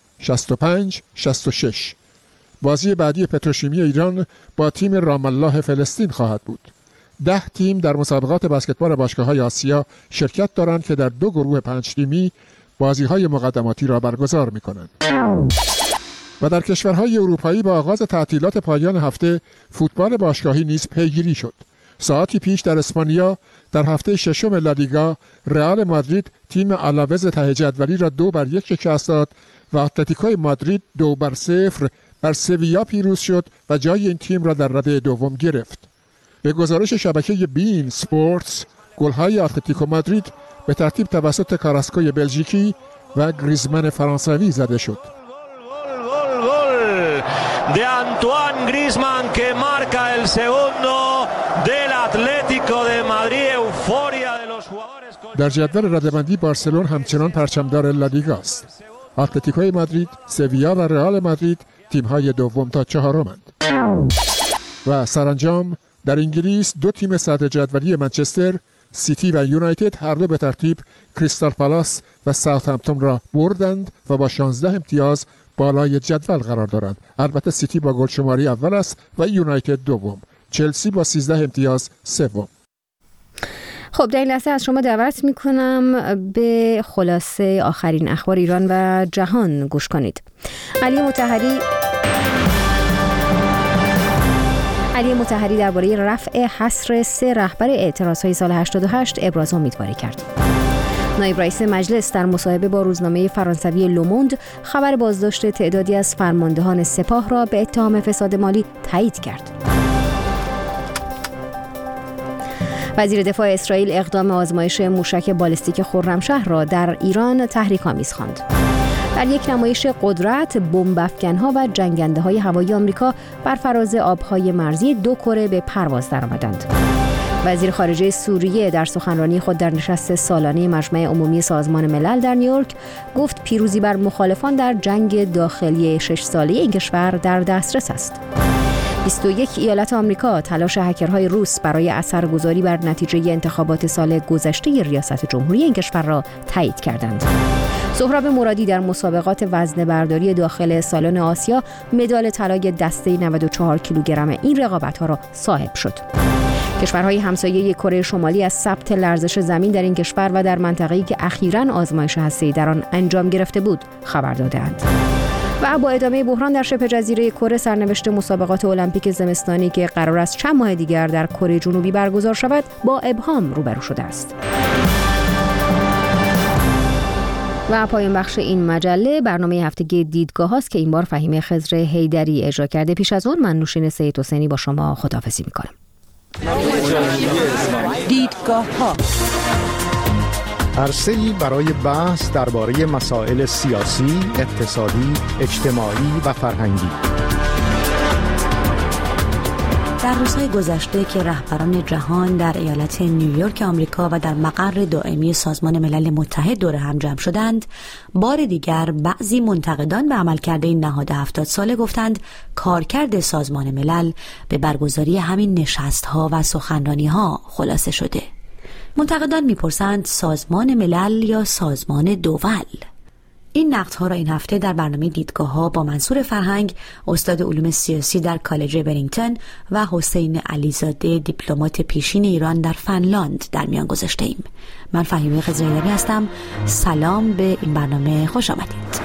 65-66. بازی بعدی پتروشیمی ایران با تیم رام الله فلسطین خواهد بود. 10 تیم در مسابقات بسکتبال باشگاه‌های آسیا شرکت دارند که در 2 گروه 5 تیمی بازی‌های مقدماتی را برگزار می‌کنند. و در کشورهای اروپایی با آغاز تعطیلات پایان هفته فوتبال باشگاهی نیز پیگیری شد. ساعتی پیش در اسپانیا در هفته 6 لالیگا رئال مادرید تیم آلاوز ته جدولی را 2-1 شکست داد و اتلتیکو مادرید 2-0 بر سویا پیروز شد و جای این تیم را در رده دوم گرفت. به گزارش شبکه بین سپورتس، گل‌های اتلتیکو مادرید به ترتیب توسط کاراسکوی بلژیکی و گریزمان فرانسوی زده شد. de Antoine Griezmann que marca el segundo del Atlético de Madrid. Euforia de los jugadores. در جدول رده‌بندی بارسلون همچنان پرچمدار لالیگا است. اتلتیکو مادرید، سویا و رئال مادرید تیم‌های دوم تا 4مند. و سرانجام در انگلیس 2 تیم صدر جدولی منچستر سیتی و یونایتد هر دو به ترتیب کریستال پالاس و ساوثهمپتون را بردند و با 16 امتیاز بالای جدول قرار دارند. البته سیتی با گل شماری اول است و یونایتد دوم. چلسی با 13 امتیاز سوم. خب در این لحظه از شما دعوت میکنم به خلاصه آخرین اخبار ایران و جهان گوش کنید. علی مطهری درباره رفع حصر 3 رهبر اعتراضهای سال 88 ابراز امیدواری کرد. نایب رئیس مجلس در مصاحبه با روزنامه فرانسوی لوموند خبر بازداشت تعدادی از فرماندهان سپاه را به اتهام فساد مالی تایید کرد. وزیر دفاع اسرائیل اقدام آزمایش موشک بالستیک خرمشهر را در ایران تحریک‌آمیز خواند. در یک نمایش قدرت، بمب‌افکن‌ها و جنگنده‌های هوایی آمریکا بر فراز آب‌های مرزی 2 کره به پرواز درآمدند. وزیر خارجه سوریه در سخنرانی خود در نشست سالانه مجمع عمومی سازمان ملل در نیویورک گفت پیروزی بر مخالفان در جنگ داخلی 6 ساله این کشور در دسترس است. 21 ایالت آمریکا تلاش هکرهای روس برای اثرگذاری بر نتیجه انتخابات سال گذشته ریاست جمهوری این کشور را تایید کردند. سهراب مرادی در مسابقات وزنه برداری داخل سالن آسیا مدال طلای دسته 94 کیلوگرم این رقابت‌ها را صاحب شد. کشورهای همسایه کره شمالی از ثبت لرزش زمین در این کشور و در منطقه‌ای که اخیراً آزمایش هسته‌ای در آن انجام گرفته بود خبر داده‌اند. و با ادامه بحران در شبه جزیره کره، سرنوشت مسابقات المپیک زمستانی که قرار است چند ماه دیگر در کره جنوبی برگزار شود با ابهام روبرو شده است. و پایان بخش این مجله برنامه هفتگی دیدگاه هاست که این بار فهیمه خضر حیدری اجرا کرده. پیش از اون من نوشین سید حسینی با شما خداحافظی میکنم. دیدگاه ها، عرصه‌ای برای بحث درباره مسائل سیاسی، اقتصادی، اجتماعی و فرهنگی. در روزهای گذشته که رهبران جهان در ایالت نیویورک آمریکا و در مقر دائمی سازمان ملل متحد دور هم جمع شدند، بار دیگر بعضی منتقدان به عملکرد این نهاد 70 ساله گفتند کارکرد سازمان ملل به برگزاری همین نشست‌ها و سخنرانی‌ها خلاصه شده. منتقدان میپرسند سازمان ملل یا سازمان دول؟ این نقدها را این هفته در برنامه دیدگاه‌ها با منصور فرهنگ، استاد علوم سیاسی در کالج برینگتون و حسین علیزاده، دیپلمات پیشین ایران در فنلاند در میان گذاشته ایم. من فهیمه خضر حیدری هستم. سلام به این برنامه، خوش آمدید.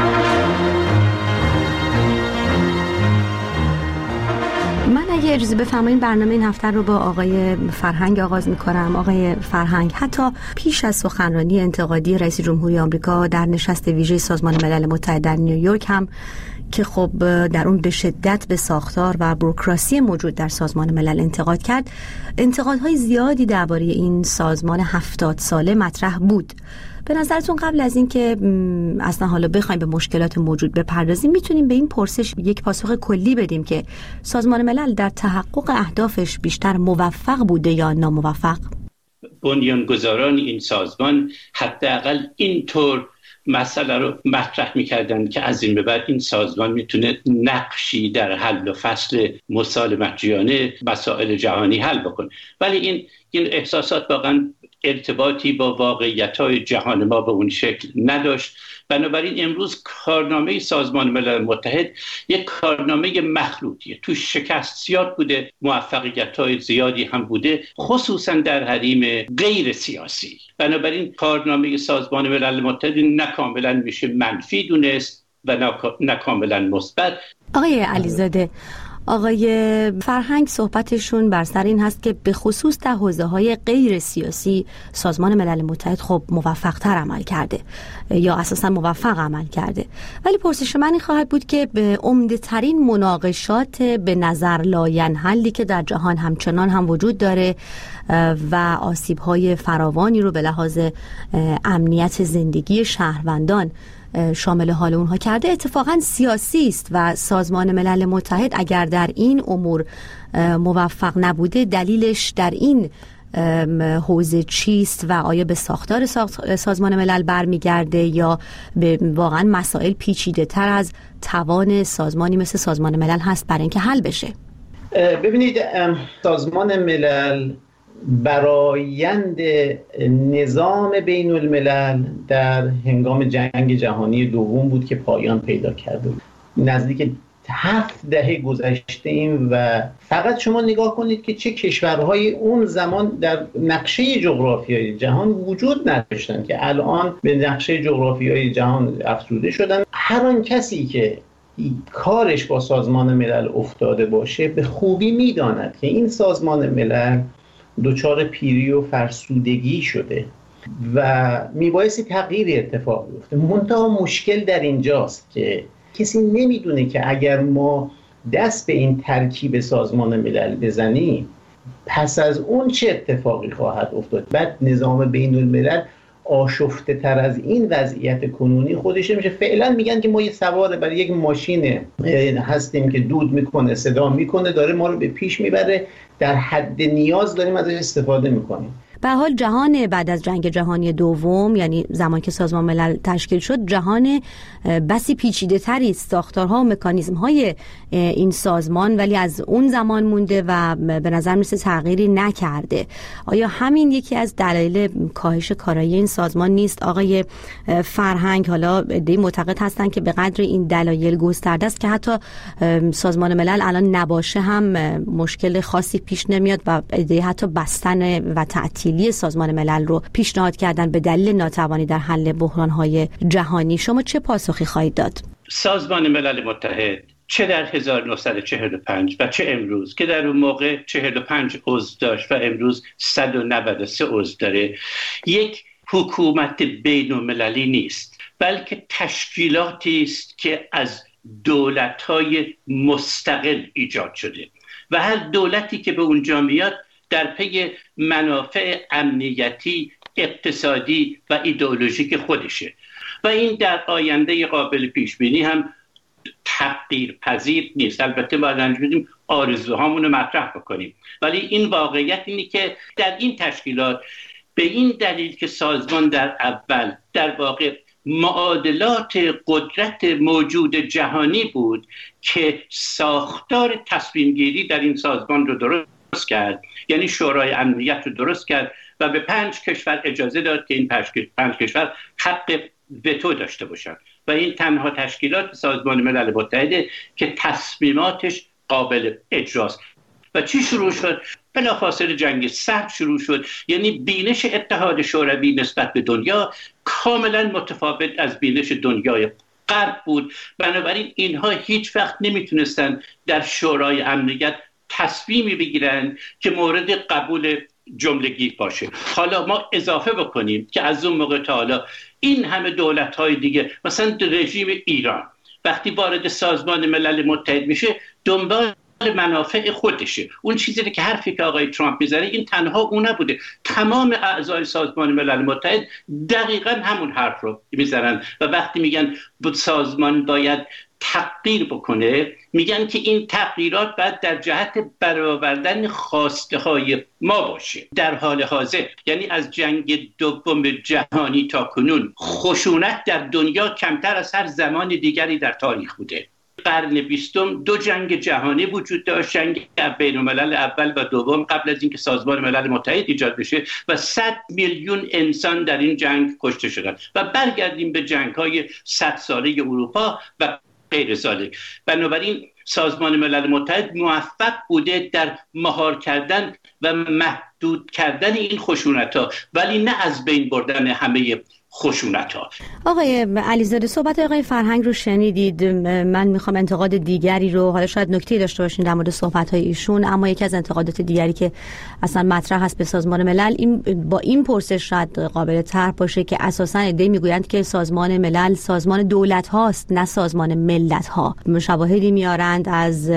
من اگه اجازه بفرمایید برنامه این هفته رو با آقای فرهنگ آغاز می‌کنم. آقای فرهنگ، حتی پیش از سخنرانی انتقادی رئیس جمهوری آمریکا در نشست ویژه سازمان ملل متحد در نیویورک هم که خب در اون به شدت به ساختار و بوروکراسی موجود در سازمان ملل انتقاد کرد، انتقادهای زیادی درباره این سازمان 70 ساله مطرح بود. به نظرتون قبل از این که اصلا حالا بخوایم به مشکلات موجود بپردازیم، میتونیم به این پرسش یک پاسخ کلی بدیم که سازمان ملل در تحقق اهدافش بیشتر موفق بوده یا ناموفق؟ بنیانگذاران این سازمان حداقل اینطور مسئله رو مطرح می‌کردند که از این به بعد این سازمان میتونه نقشی در حل و فصل مسالمت‌جویانه مسائل جهانی حل بکنه، ولی این احساسات واقعا ارتباطی با واقعیت‌های جهان ما به اون شکل نداشت. بنابراین امروز کارنامه سازمان ملل متحد یک کارنامه مخلوطیه، تو شکست زیاد بوده، موفقیت‌های زیادی هم بوده، خصوصا در حریم غیر سیاسی. بنابراین کارنامه سازمان ملل متحد نه کاملا میشه منفی دونست و نه کاملا مثبت. آقای علیزاده، آقای فرهنگ صحبتشون بر سر این هست که به خصوص در حوزه‌های غیر سیاسی سازمان ملل متحد خب موفق‌تر عمل کرده یا اساساً موفق عمل کرده، ولی پرسش من این خواهد بود که به عمده‌ترین مناقشات به نظر لاینحلی که در جهان همچنان هم وجود داره و آسیب‌های فراوانی رو به لحاظ امنیت زندگی شهروندان شامل حال اونها کرده، اتفاقا سیاسی است و سازمان ملل متحد اگر در این امور موفق نبوده، دلیلش در این حوزه چیست و آیا به ساختار سازمان ملل برمیگرده یا به واقعا مسائل پیچیده تر از توان سازمانی مثل سازمان ملل هست برای اینکه حل بشه؟ ببینید، سازمان ملل برآیند نظام بین الملل در هنگام جنگ جهانی دوم بود که پایان پیدا کرده بود. نزدیک 7 دهه گذشته ایم و فقط شما نگاه کنید که چه کشورهای اون زمان در نقشه جغرافیای جهان وجود نداشتن که الان به نقشه جغرافیای جهان افزوده شدن. هر آن کسی که کارش با سازمان ملل افتاده باشه به خوبی میداند که این سازمان ملل دچار پیری و فرسودگی شده و میبایستی تغییری اتفاق بیفته. منتها مشکل در اینجاست که کسی نمیدونه که اگر ما دست به این ترکیب سازمان ملل بزنیم پس از اون چه اتفاقی خواهد افتاد. بعد نظام بین الملل آشفته تر از این وضعیت کنونی خودش میشه. فعلا میگن که ما یه سوار بر یک ماشین هستیم که دود میکنه، صدا میکنه، داره ما رو به پیش میبره، در حد نیاز داریم ازش استفاده میکنیم. به حال جهان بعد از جنگ جهانی دوم، یعنی زمانی که سازمان ملل تشکیل شد، جهان بسی پیچیده تری است، ساختارها و مکانیزم های این سازمان، ولی از اون زمان مونده و به نظر میسه تغییری نکرده. آیا همین یکی از دلایل کاهش کارایی این سازمان نیست آقای فرهنگ؟ حالا عده‌ای معتقد هستن که به قدر این دلایل گسترده است که حتی سازمان ملل الان نباشه هم مشکل خاصی پیش نمیاد و عده‌ای حتی بستن و تعطیل سازمان ملل رو پیشنهاد کردن به دلیل ناتوانی در حل بحران‌های جهانی. شما چه پاسخی خواهید داد؟ سازمان ملل متحد چه در 1945 و چه امروز که در اون موقع 45 عضو داشت و امروز 193 عضو داره، یک حکومت بین‌المللی نیست، بلکه تشکیلاتی است که از دولت‌های مستقل ایجاد شده و هر دولتی که به اونجا میاد در پی منافع امنیتی، اقتصادی و ایدئولوژیک خودشه و این در آینده قابل پیش بینی هم تغییر پذیر نیست. البته باید انجام آرزوهامون رو مطرح بکنیم، ولی این واقعیت اینه که در این تشکیلات به این دلیل که سازمان در اول در واقع معادلات قدرت موجود جهانی بود که ساختار تصمیم گیری در این سازمان رو درست کرد، یعنی شورای امنیت رو درست کرد و به 5 کشور اجازه داد که این 5 کشور حق وتو داشته باشند و این تنها تشکیلات سازمان ملل متحد که تصمیماتش قابل اجراست. و چی شروع شد؟ بلافاصله جنگ سرد شروع شد. یعنی بینش اتحاد شوروی نسبت به دنیا کاملا متفاوت از بینش دنیای غرب بود. بنابراین اینها هیچ وقت نمیتونستن در شورای امنیت تصمیمی بگیرن که مورد قبول جملگی باشه. حالا ما اضافه بکنیم که از اون موقع تا حالا این همه دولت‌های دیگه، مثلا رژیم ایران وقتی وارد سازمان ملل متحد میشه دنبال منافع خودشه. اون چیزی که حرفی که آقای ترامپ میزنه این تنها اون نبوده. تمام اعضای سازمان ملل متحد دقیقاً همون حرف رو میزنن و وقتی میگن سازمان باید تغییر بکنه میگن که این تغییرات باید در جهت برآوردن خواسته های ما باشه. در حال حاضر، یعنی از جنگ دوم جهانی تا کنون، خشونت در دنیا کمتر از هر زمان دیگری در تاریخ بوده. قرن 20 2 جنگ جهانی وجود داشت، جنگ بین الملل اول و دوم قبل از اینکه سازمان ملل متحد ایجاد بشه و 100 میلیون انسان در این جنگ کشته شدند. و برگردیم به جنگ‌های 100 ساله اروپا و غیر ذالک. بنابراین سازمان ملل متحد موفق بوده در مهار کردن و محدود کردن این خشونت‌ها، ولی نه از بین بردن همه خشونت‌ها. آقای علیزاده، صحبت آقای فرهنگ رو شنیدید. من میخوام انتقاد دیگری رو، حالا شاید نکته داشته باشین در مورد صحبت‌های ایشون، اما یکی از انتقادات دیگری که اصلا مطرح هست به سازمان ملل این با این پرسش شاید قابل طرح باشه که اساساً ایده میگویند که سازمان ملل سازمان دولت هاست نه سازمان ملت ها. شواهدی میارند از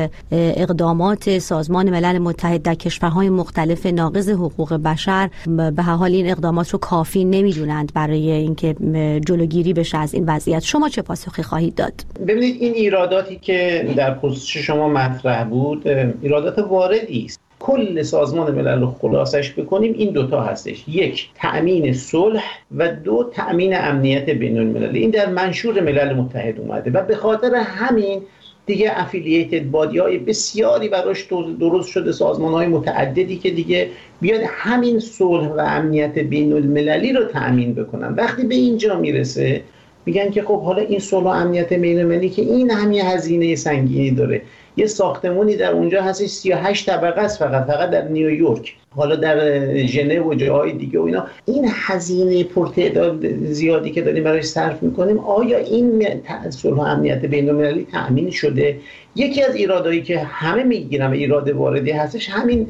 اقدامات سازمان ملل متحد در کشورهای مختلف ناقض حقوق بشر. به هر حال این اقدامات رو کافی نمیدونند برای اینکه جلوگیری بشه از این وضعیت. شما چه پاسخی خواهید داد؟ ببینید، این ایراداتی که در پرسش شما مطرح بود ایرادات واردی است. کل سازمان ملل رو خلاصش بکنیم این دوتا هستش: 1 تأمین صلح و 2 تأمین امنیت بین المللی. این در منشور ملل متحد اومده و به خاطر همین دیگه افیلییتد بادی های بسیاری براش درست شده، سازمان های متعددی که دیگه بیاد همین صلح و امنیت بین المللی رو تأمین بکنن. وقتی به اینجا میرسه میگن که خب حالا این صلح و امنیت بین‌المللی که این همه هزینه سنگینی داره، یه ساختمونی در اونجا هستش 38 طبقه است فقط در نیویورک، حالا در ژنو و جاهای دیگه و اینا، این هزینه پرتعداد زیادی که داریم برای صرف میکنیم، آیا این صلح و امنیت بین‌المللی تأمین شده؟ یکی از ایرادایی که همه میگیرن ایراد واردی هستش همین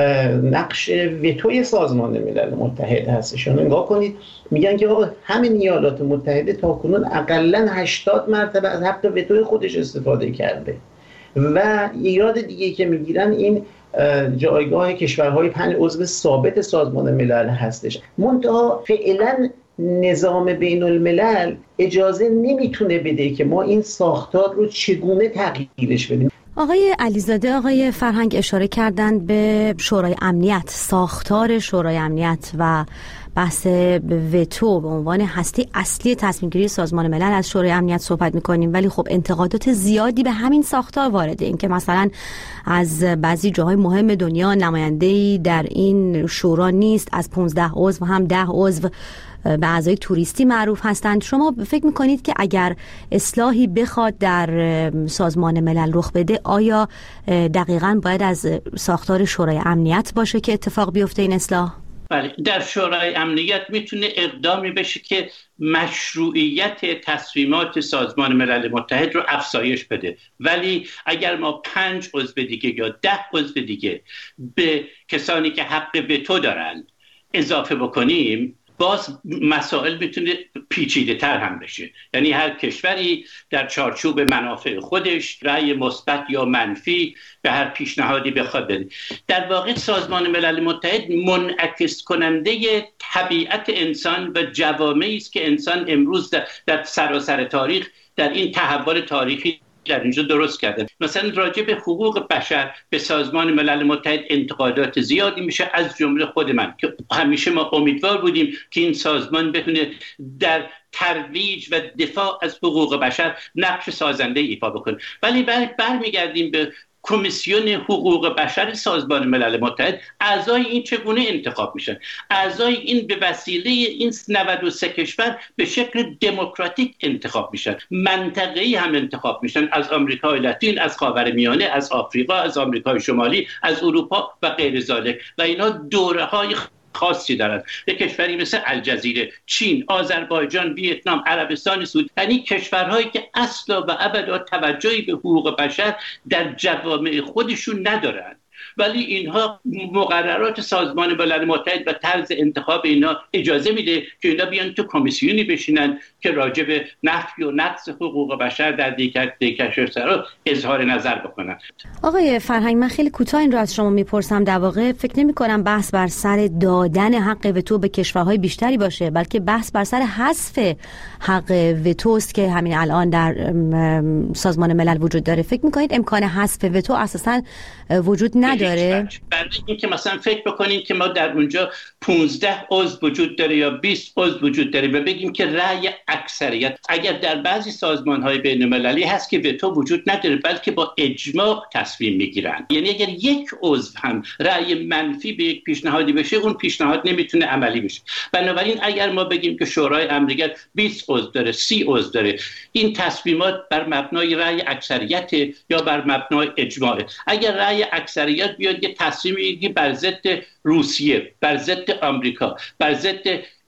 نقش وتوی سازمان ملل متحد هستش. نگاه کنید میگن که آقا همین ایالات متحده تاکنون حداقل 80 مرتبه از حق وتوی خودش استفاده کرده و ایراد دیگه که میگیرن این جایگاه کشورهای 5 عضو ثابت سازمان ملل هستش. منتها فعلا نظام بین الملل اجازه نمیتونه بده که ما این ساختار رو چگونه تغییرش بدیم. آقای علیزاده، آقای فرهنگ اشاره کردند به شورای امنیت، ساختار شورای امنیت و بحث وتو به عنوان هسته اصلی تصمیم گیری سازمان ملل از شورای امنیت صحبت می‌کنیم، ولی خب انتقادات زیادی به همین ساختار وارده، این که مثلا از بعضی جاهای مهم دنیا نماینده‌ای در این شورا نیست، از 15 عضو هم 10 عضو به اعضای توریستی معروف هستند. شما فکر میکنید که اگر اصلاحی بخواد در سازمان ملل رخ بده، آیا دقیقاً باید از ساختار شورای امنیت باشه که اتفاق بیفته این اصلاح؟ بله، در شورای امنیت میتونه اقدامی بشه که مشروعیت تصمیمات سازمان ملل متحد رو افزایش بده، ولی اگر ما 5 عضو دیگه یا 10 عضو دیگه به کسانی که حق وتو دارن اضافه بکنیم، باز مسائل میتونه پیچیده تر هم بشه. یعنی هر کشوری در چارچوب منافع خودش رأی مثبت یا منفی به هر پیشنهادی بخواد بده. در واقع سازمان ملل متحد منعکس کننده طبیعت انسان و جوامعی است که انسان امروز در سراسر تاریخ در این تحول تاریخی در اینجا درست کرده. مثلا راجع به حقوق بشر به سازمان ملل متحد انتقادات زیادی میشه، از جمله خود من، که همیشه ما امیدوار بودیم که این سازمان بتونه در ترویج و دفاع از حقوق بشر نقش سازنده ایفا بکنه. ولی برمیگردیم به کمیسیون حقوق بشر سازمان ملل متحد. اعضای این چگونه انتخاب میشن؟ اعضای این به وسیله این 93 کشور به شکل دموکراتیک انتخاب میشن، منطقه‌ای هم انتخاب میشن، از آمریکای لاتین، از خاورمیانه، از آفریقا، از آمریکای شمالی، از اروپا و غیر ذالک، و اینا دوره‌های خاصی دارند. یک کشوری مثل الجزیره، چین، آذربایجان، ویتنام، عربستان سعودی، یعنی کشورهایی که اصلا و ابدا توجهی به حقوق بشر در جوامع خودشون ندارند، ولی اینها مقررات سازمان ملل متحد و طرز انتخاب اینا اجازه میده که اینا بیان تو کمیسیونی بشینن که راجع به نفی و نقض حقوق بشر در کشورها اظهار نظر بکنن. آقای فرهنگ، من خیلی کوتاه این رو از شما میپرسم. در واقع فکر نمی کنم بحث بر سر دادن حق وتو به کشورهای بیشتری باشه، بلکه بحث بر سر حذف حق وتوست که همین الان در سازمان ملل وجود داره. فکر میکنید امکان حذف وتو اساساً وجود نداره؟ برای اینکه مثلا فکر بکنیم که ما در اونجا 15 عضو وجود داره یا 20 عضو وجود داره و بگیم که رأی اکثریت، اگر در بعضی سازمان‌های بین‌المللی هست که وتو وجود نداره بلکه با اجماع تصمیم میگیرن، یعنی اگر یک عضو هم رأی منفی به یک پیشنهادی بشه، اون پیشنهاد نمیتونه عملی بشه. بنابراین اگر ما بگیم که شورای امنیت 20 عضو داره، 30 عضو داره، این تصمیمات بر مبنای رأی اکثریت یا بر مبنای اجماع. اگر رأی اکثریت بیاد یه تصمیمی بر ضد روسیه، بر ضد آمریکا، بر ضد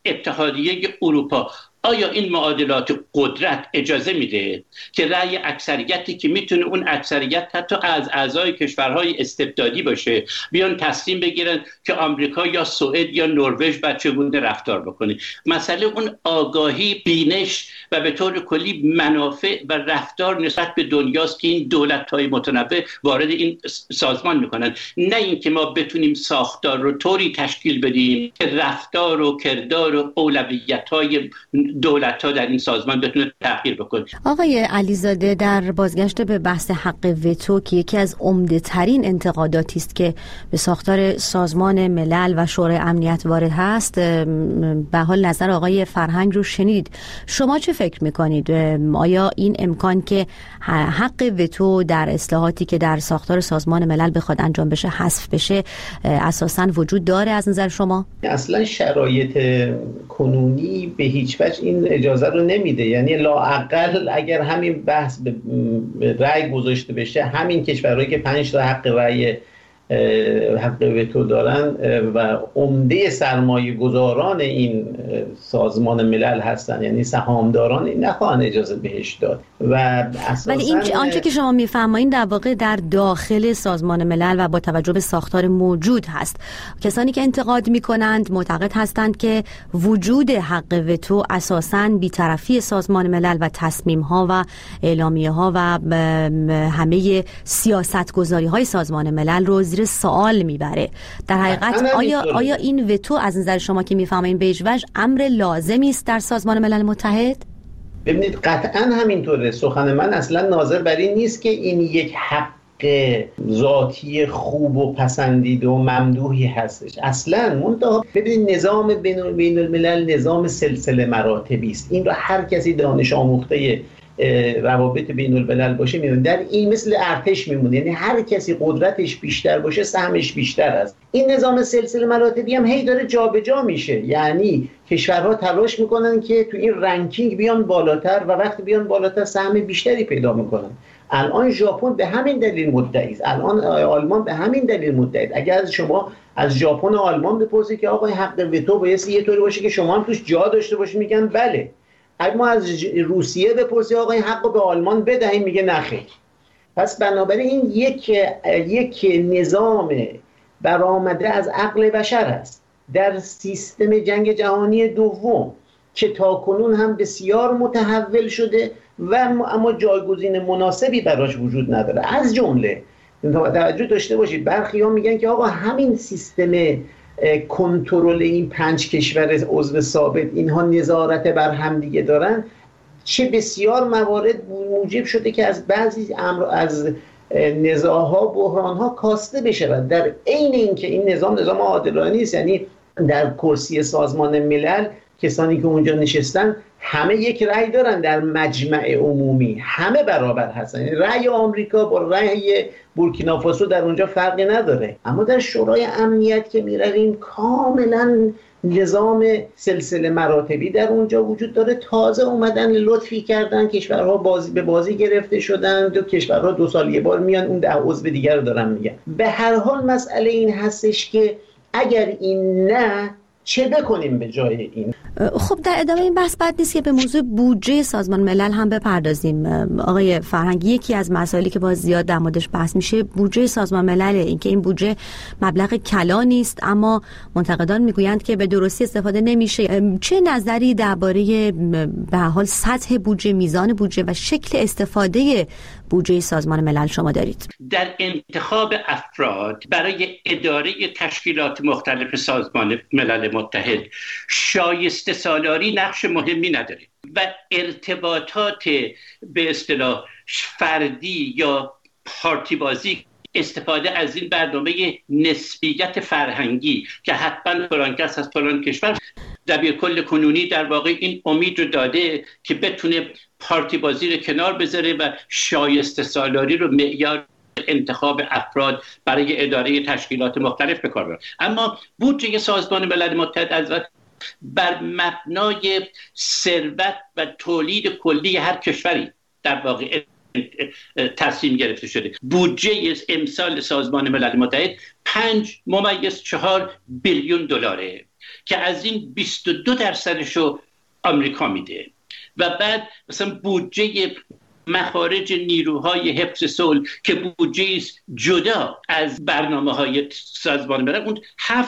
اتحادیه اروپا، آیا این معادلات قدرت اجازه میده که رأی اکثریتی که میتونه اون اکثریت حتی از اعضای کشورهای استبدادی باشه بیان تصمیم بگیرن که آمریکا یا سوئد یا نروژ باید چگونه رفتار بکنه؟ مسئله اون آگاهی، بینش و به طور کلی منافع و رفتار نسبت به دنیاست که این دولت‌های متنوع وارد این سازمان میکنن، نه اینکه ما بتونیم ساختار رو طوری تشکیل بدیم که رفتار و کردار و اولویت‌های دولت‌ها در این سازمان بتونه تغییر بکنه. آقای علیزاده، در بازگشت به بحث حق وتو که یکی از عمده‌ترین انتقاداتی است که به ساختار سازمان ملل و شورای امنیت وارد هست، به حال نظر آقای فرهنگ رو شنید. شما چه فکر میکنید؟ آیا این امکان که حق وتو در اصلاحاتی که در ساختار سازمان ملل بخواد انجام بشه حذف بشه اساساً وجود داره از نظر شما؟ اصلا شرایط کنونی به هیچ وجه شرعش این اجازه رو نمیده. یعنی لااقل اگر همین بحث به رأی گذاشته بشه، همین کشورهایی که 5 تا حق رأی حق وتو دارن و عمده سرمایه گذاران این سازمان ملل هستن، یعنی سهامداران، این نخواهن اجازه بهش داد. و ولی این آنچه که شما میفرمایید در واقع در داخل سازمان ملل و با توجه به ساختار موجود هست. کسانی که انتقاد میکنند معتقد هستند که وجود حق وتو اساساً بی‌طرفی سازمان ملل و تصمیم ها و اعلامیه ها و همه سیاست گذاری های سازمان ملل رو زیر سوال میبره. در حقیقت آیا این وتو از نظر شما که میفهمین به وجه امر لازمی است در سازمان ملل متحد؟ ببینید قطعا همینطوره. سخن من اصلا ناظر بر این نیست که این یک حق ذاتی خوب و پسندیده و ممدوحی هستش. اصلا منتها ببینید نظام بین الملل نظام سلسله مراتبی است. این رو هر کسی دانش آموخته روابط بین الملل باشه میدونه. در این مثل ارتش میمونه، یعنی هر کسی قدرتش بیشتر باشه سهمش بیشتر است. این نظام سلسله مراتبی هم هی داره جابجا میشه، یعنی کشورها تلاش میکنن که تو این رنکینگ بیان بالاتر و وقتی بیان بالاتر سهم بیشتری پیدا میکنن. الان ژاپن به همین دلیل مدعی است، الان آلمان به همین دلیل مدعی است. اگر از شما از ژاپن و آلمان بپرسید که آقا حق وتو باید یه طوری باشه که شما هم توش جا داشته باشید، میگن بله. اگه ما از روسیه بپرسیم آقا این حقو به آلمان بدهیم، میگه نه خیر. پس بنابراین یک نظام برآمده از عقل بشر است در سیستم جنگ جهانی دوم که تاکنون هم بسیار متحول شده و اما جایگزین مناسبی براش وجود نداره. از جمله توجه داشته باشید برخی‌ها میگن که آقا همین سیستم کنترل این 5 کشور عضو ثابت اینها نظارت بر هم دیگه دارن، چه بسیار موارد موجب شده که از بعضی از نزاع‌ها بحران‌ها کاسته بشه و در عین اینکه این نظام عادلانه است. یعنی در کرسی سازمان ملل کسانی که اونجا نشستن همه یک رأی دارن در مجمع عمومی، همه برابر هستن. یعنی رأی آمریکا با رأی بورکینافاسو در اونجا فرقی نداره. اما در شورای امنیت که میرویم کاملا نظام سلسله مراتبی در اونجا وجود داره. تازه اومدن لطفی کردن، کشورها به بازی گرفته شدن، دو کشورها 2 سال یه بار میان اون 10 عضو دیگر رو دارن میگن. به هر حال مسئله این هستش که اگر این نه چه بکنیم به جای این. خب در ادامه این بحث بد نیست که به موضوع بودجه سازمان ملل هم بپردازیم. آقای فرهنگ، یکی از مسائلی که باز زیاد در موردش بحث میشه بودجه سازمان ملل، اینکه این بودجه مبلغ کلانی است اما منتقدان میگویند که به درستی استفاده نمیشه. چه نظری درباره به هر حال سطح بودجه، میزان بودجه و شکل استفاده بودجه سازمان ملل شما دارید؟ در انتخاب افراد برای اداره تشکیلات مختلف سازمان ملل متحد شایسته سالاری نقش مهمی نداره و ارتباطات به اصطلاح فردی یا پارتی بازی، استفاده از این برنامه نسبیت فرهنگی که حتما فلان کس از فلان کشور، دبیرکل کنونی در واقع این امید رو داده که بتونه پارتی بازی رو کنار بذاره و شایسته سالاری رو معیار انتخاب افراد برای اداره تشکیلات مختلف به کار ببره. اما بودجه سازمان ملل متحد از بر مبنای ثروت و تولید کلی هر کشوری در واقع تصمیم گرفته شده. بودجه امسال سازمان ملل متحد 5.4 بیلیون دلاره که از این 22% رو آمریکا میده و بعد مثلا بودجه مخارج نیروهای حفظ صلح که بودجه جدا از برنامه‌های سازمان ملل، اون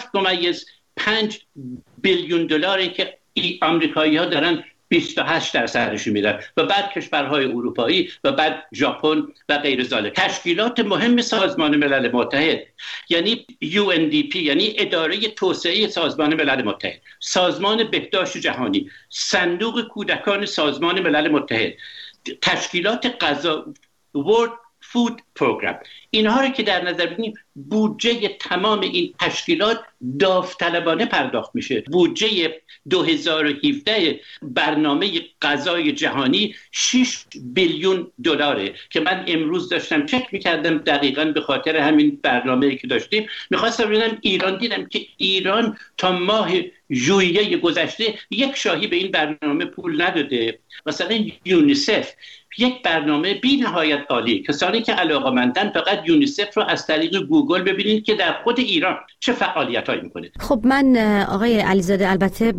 7.5 بیلیون دلاره که آمریکایی‌ها دارن 28% میدن و بعد کشورهای اروپایی و بعد ژاپن و غیر ذالک. تشکیلات مهم سازمان ملل متحد یعنی UNDP، یعنی اداره توسعه سازمان ملل متحد، سازمان بهداشت جهانی، صندوق کودکان سازمان ملل متحد، تشکیلات غذا، World فود پروگرام. اینها رو که در نظر بگیریم بودجه تمام این تشکیلات داوطلبانه پرداخت میشه. بودجه 2017 برنامه غذای جهانی 6 بیلیون دلاره که من امروز داشتم چک میکردم دقیقاً به خاطر همین برنامه‌ای که داشتیم میخواستم ببینم ایران، دیدم که ایران تا ماه ژوئیه گذشته یک شاهی به این برنامه پول نداده. مثلا یونیسف یک برنامه بی نهایت عالی، کسانی که علاقه‌مندن فقط یونیسف رو از طریق گوگل ببینید که در خود ایران چه فعالیتایی میکنه. خب من آقای علیزاده البته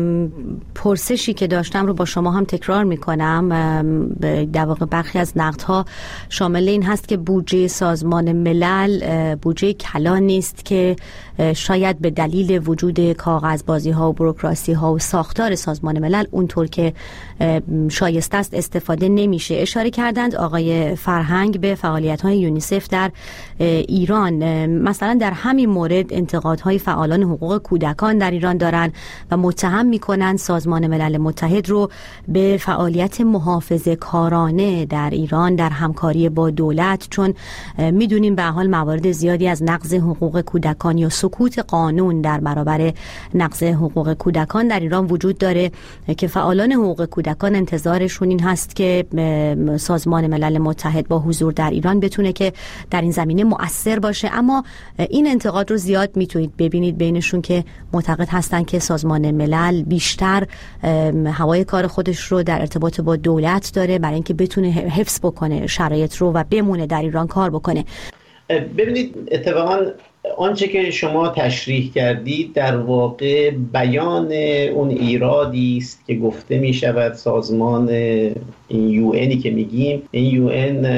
پرسشی که داشتم رو با شما هم تکرار میکنم. در واقع برخی از نقدها شامل این هست که بودجه سازمان ملل بودجه کلان نیست که شاید به دلیل وجود کاغذبازی ها و بوروکراسی ها و ساختار سازمان ملل اونطور که شایسته است استفاده نمیشه. اشاره کردند آقای فرهنگ به فعالیت های یونیسف در ایران. مثلا در همین مورد انتقادهای فعالان حقوق کودکان در ایران دارن و متهم میکنن سازمان ملل متحد رو به فعالیت محافظه کارانه در ایران در همکاری با دولت، چون میدونیم به حال موارد زیادی از نقض حقوق کودکان یا سکوت قانون در برابر نقض حقوق کودکان در ایران وجود داره که فعالان حقوق کودکان انتظارشون این هست که سازمان ملل متحد با حضور در ایران بتونه که در این زمینه مؤثر باشه. اما این انتقاد رو زیاد میتونید ببینید بینشون که معتقد هستن که سازمان ملل بیشتر هوای کار خودش رو در ارتباط با دولت داره برای اینکه بتونه حفظ بکنه شرایط رو و بمونه در ایران کار بکنه. ببینید اتفاقا آنچه که شما تشریح کردید در واقع بیان اون ایرادی است که گفته می شود سازمان این یوئنی که میگیم، این یوئن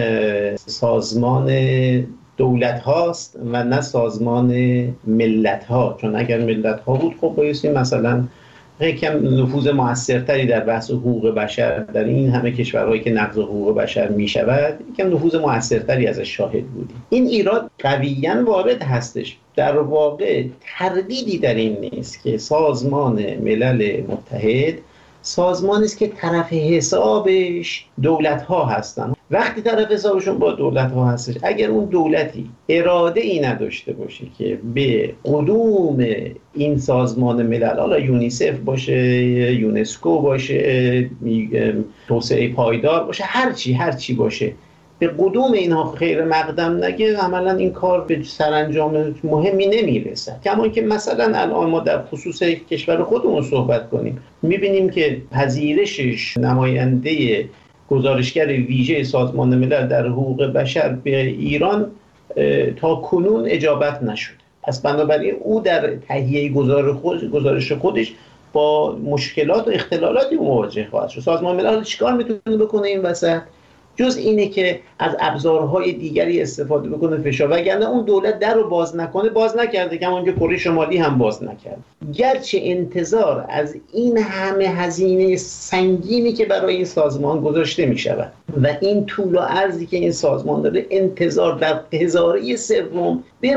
سازمان دولت هاست و نه سازمان ملت ها، چون اگر ملت ها بود خب بایستی مثلا یکم نفوذ موثرتری در بحث حقوق بشر در این همه کشورهایی که نقض حقوق بشر می شود یکم نفوذ موثرتری ازش شاهد بودیم. این ایراد قویاً وارد هستش. در واقع تردیدی در این نیست که سازمان ملل متحد سازمانی است که طرف حسابش دولت ها هستن. وقتی طرف حسابشون با دولت ها هستش، اگر اون دولتی اراده ای نداشته باشه که به قدوم این سازمان ملل، حالا یونیسف باشه، یونسکو باشه، توسعه پایدار باشه، هرچی باشه، به قدوم اینها خیر مقدم نگه، عملا این کار به سرانجام مهمی نمیرسه. کما که مثلا الان ما در خصوص کشور خودمون صحبت کنیم، میبینیم که پذیرشش نماینده گزارشگر ویژه سازمان ملل در حقوق بشر به ایران تا کنون اجابت نشده. پس بنابراین او در تهیه گزارش خودش با مشکلات و اختلالاتی مواجه خواهد شد. سازمان ملل چیکار میتونه بکنه این وسط؟ جز اینه که از ابزارهای دیگری استفاده بکنه فشار، وگرنه اون دولت در رو باز نکنه، باز نکرده که همونجا کره شمالی هم باز نکرد. گرچه انتظار از این همه هزینه سنگینی که برای این سازمان گذاشته می شود و این طول و عرضی که این سازمان داره، انتظار در هزاره سوم به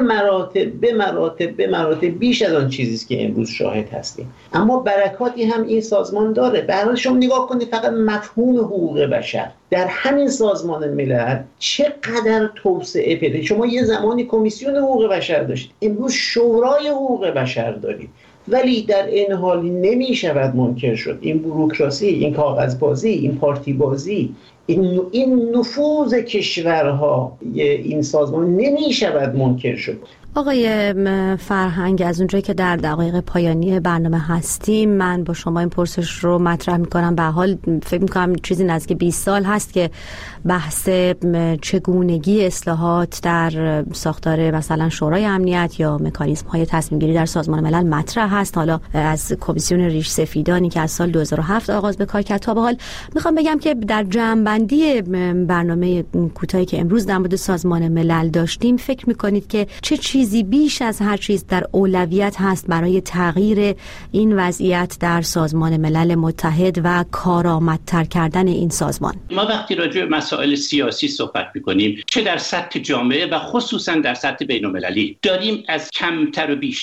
مراتب بیش از آن چیزی است که امروز شاهد هستیم. اما برکاتی هم این سازمان داره. برای شما نگاه کنید فقط مفهوم حقوق بشر در همین سازمان ملل چقدر توسعه پیدا. شما یه زمانی کمیسیون حقوق بشر داشتید، امروز شورای حقوق بشر دارید، ولی در این حال نمی شود منکر شد این بوروکراسی، این کاغذبازی، این پارتی بازی، این نفوذ کشورها این سازمان نمی شود منکر شد. آقای فرهنگ، از اونجایی که در دقایق پایانی برنامه هستیم، من با شما این پرسش رو مطرح میکنم. به حال فکر میکنم چیزی نزدیک 20 سال هست که بحث چگونگی اصلاحات در ساختار مثلا شورای امنیت یا مکانیزم های تصمیم گیری در سازمان ملل مطرح هست. حالا از کمیسیون ریش سفیدانی که از سال 2007 آغاز به کار کرد تا به حال. میخوام بگم که در جمع‌بندی برنامه کوتاهی که امروز در مورد سازمان ملل داشتیم، فکر میکنید که چه چیزی بیش از هر چیز در اولویت هست برای تغییر این وضعیت در سازمان ملل متحد و کارآمدتر کردن این سازمان؟ ما وقتی راجع به مسائل سیاسی صحبت می‌کنیم، چه در سطح جامعه و خصوصا در سطح بین‌المللی، داریم از کمتر و بیشتر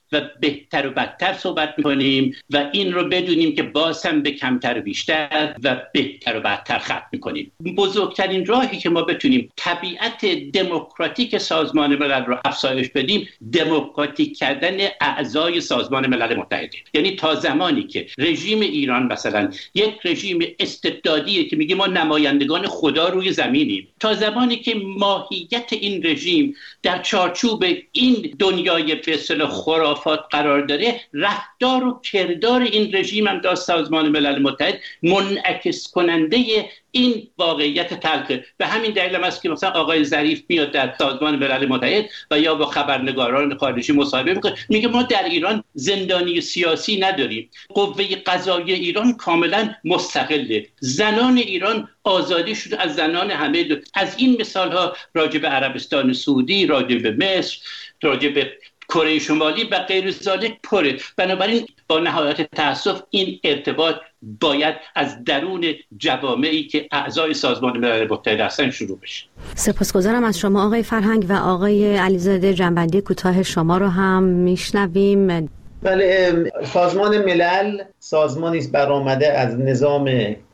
و بهتر و بدتر صحبت میکنیم و این رو بدونیم که باز هم به کمتر و بیشتر و بهتر و بدتر ختم میکنیم. بزرگترین راهی که ما بتونیم طبیعت دموکراتیک سازمان ملل رو افزایش بدیم دموکراتیک کردن اعضای سازمان ملل متحد. یعنی تا زمانی که رژیم ایران مثلا یک رژیم استبدادیه که میگه ما نمایندگان خدا روی زمینیم، تا زمانی که ماهیت این رژیم در چارچوب این دنیای به اصطلاح خرافات قرار داره، رفتار و کردار این رژیم هم در سازمان ملل متحد منعکس کننده این واقعیت تلخه. به همین دلیل هم است که مثلا آقای ظریف میاد در سازمان ملل متحد و یا با خبرنگاران خارجی مصاحبه میکنه، میگه ما در ایران زندانی سیاسی نداریم، قوه قضاییه ایران کاملا مستقله، زنان ایران آزادی شده از زنان همه از این مثال ها راجع به عربستان سعودی، راجع به مصر، راجع به کره شمالی و غیر ذالک پره. بنابراین با نهایت تأسف این ارتباط باید از درون جوامعی که اعضای سازمان ملل متحد هستن شروع بشه. سپاسگزارم از شما آقای فرهنگ و آقای علیزاده. جنبندی کوتاه شما رو هم میشنویم. بله، سازمان ملل سازمانی است برآمده از نظام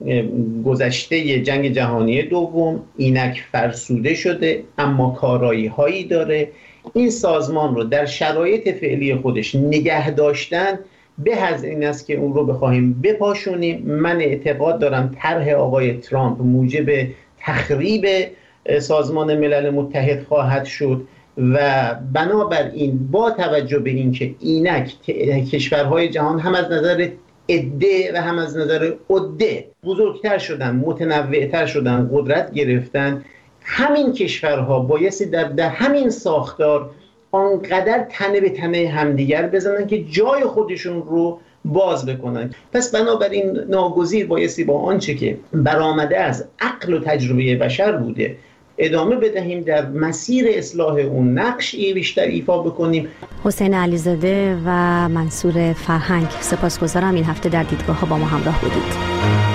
گذشته جنگ جهانی دوم، اینک فرسوده شده اما کارایی هایی داره. این سازمان رو در شرایط فعلی خودش نگه داشتن به از این است که اون رو بخواهیم بپاشونیم. من اعتقاد دارم طرح آقای ترامپ موجب تخریب سازمان ملل متحد خواهد شد و بنابراین با توجه به اینکه اینک کشورهای جهان هم از نظر عده و هم از نظر عده بزرگتر شدن، متنوعتر شدن، قدرت گرفتن، همین کشورها بایستی در همین ساختار آنقدر تنه به تنه همدیگر بزنن که جای خودشون رو باز بکنن. پس بنابراین ناگزیر بایستی با آنچه که برآمده از عقل و تجربه بشر بوده ادامه بدهیم، در مسیر اصلاح اون نقشی بیشتر ایفا بکنیم. حسین علیزاده و منصور فرهنگ، سپاسگزارم این هفته در دیدگاه ها با ما همراه بودید.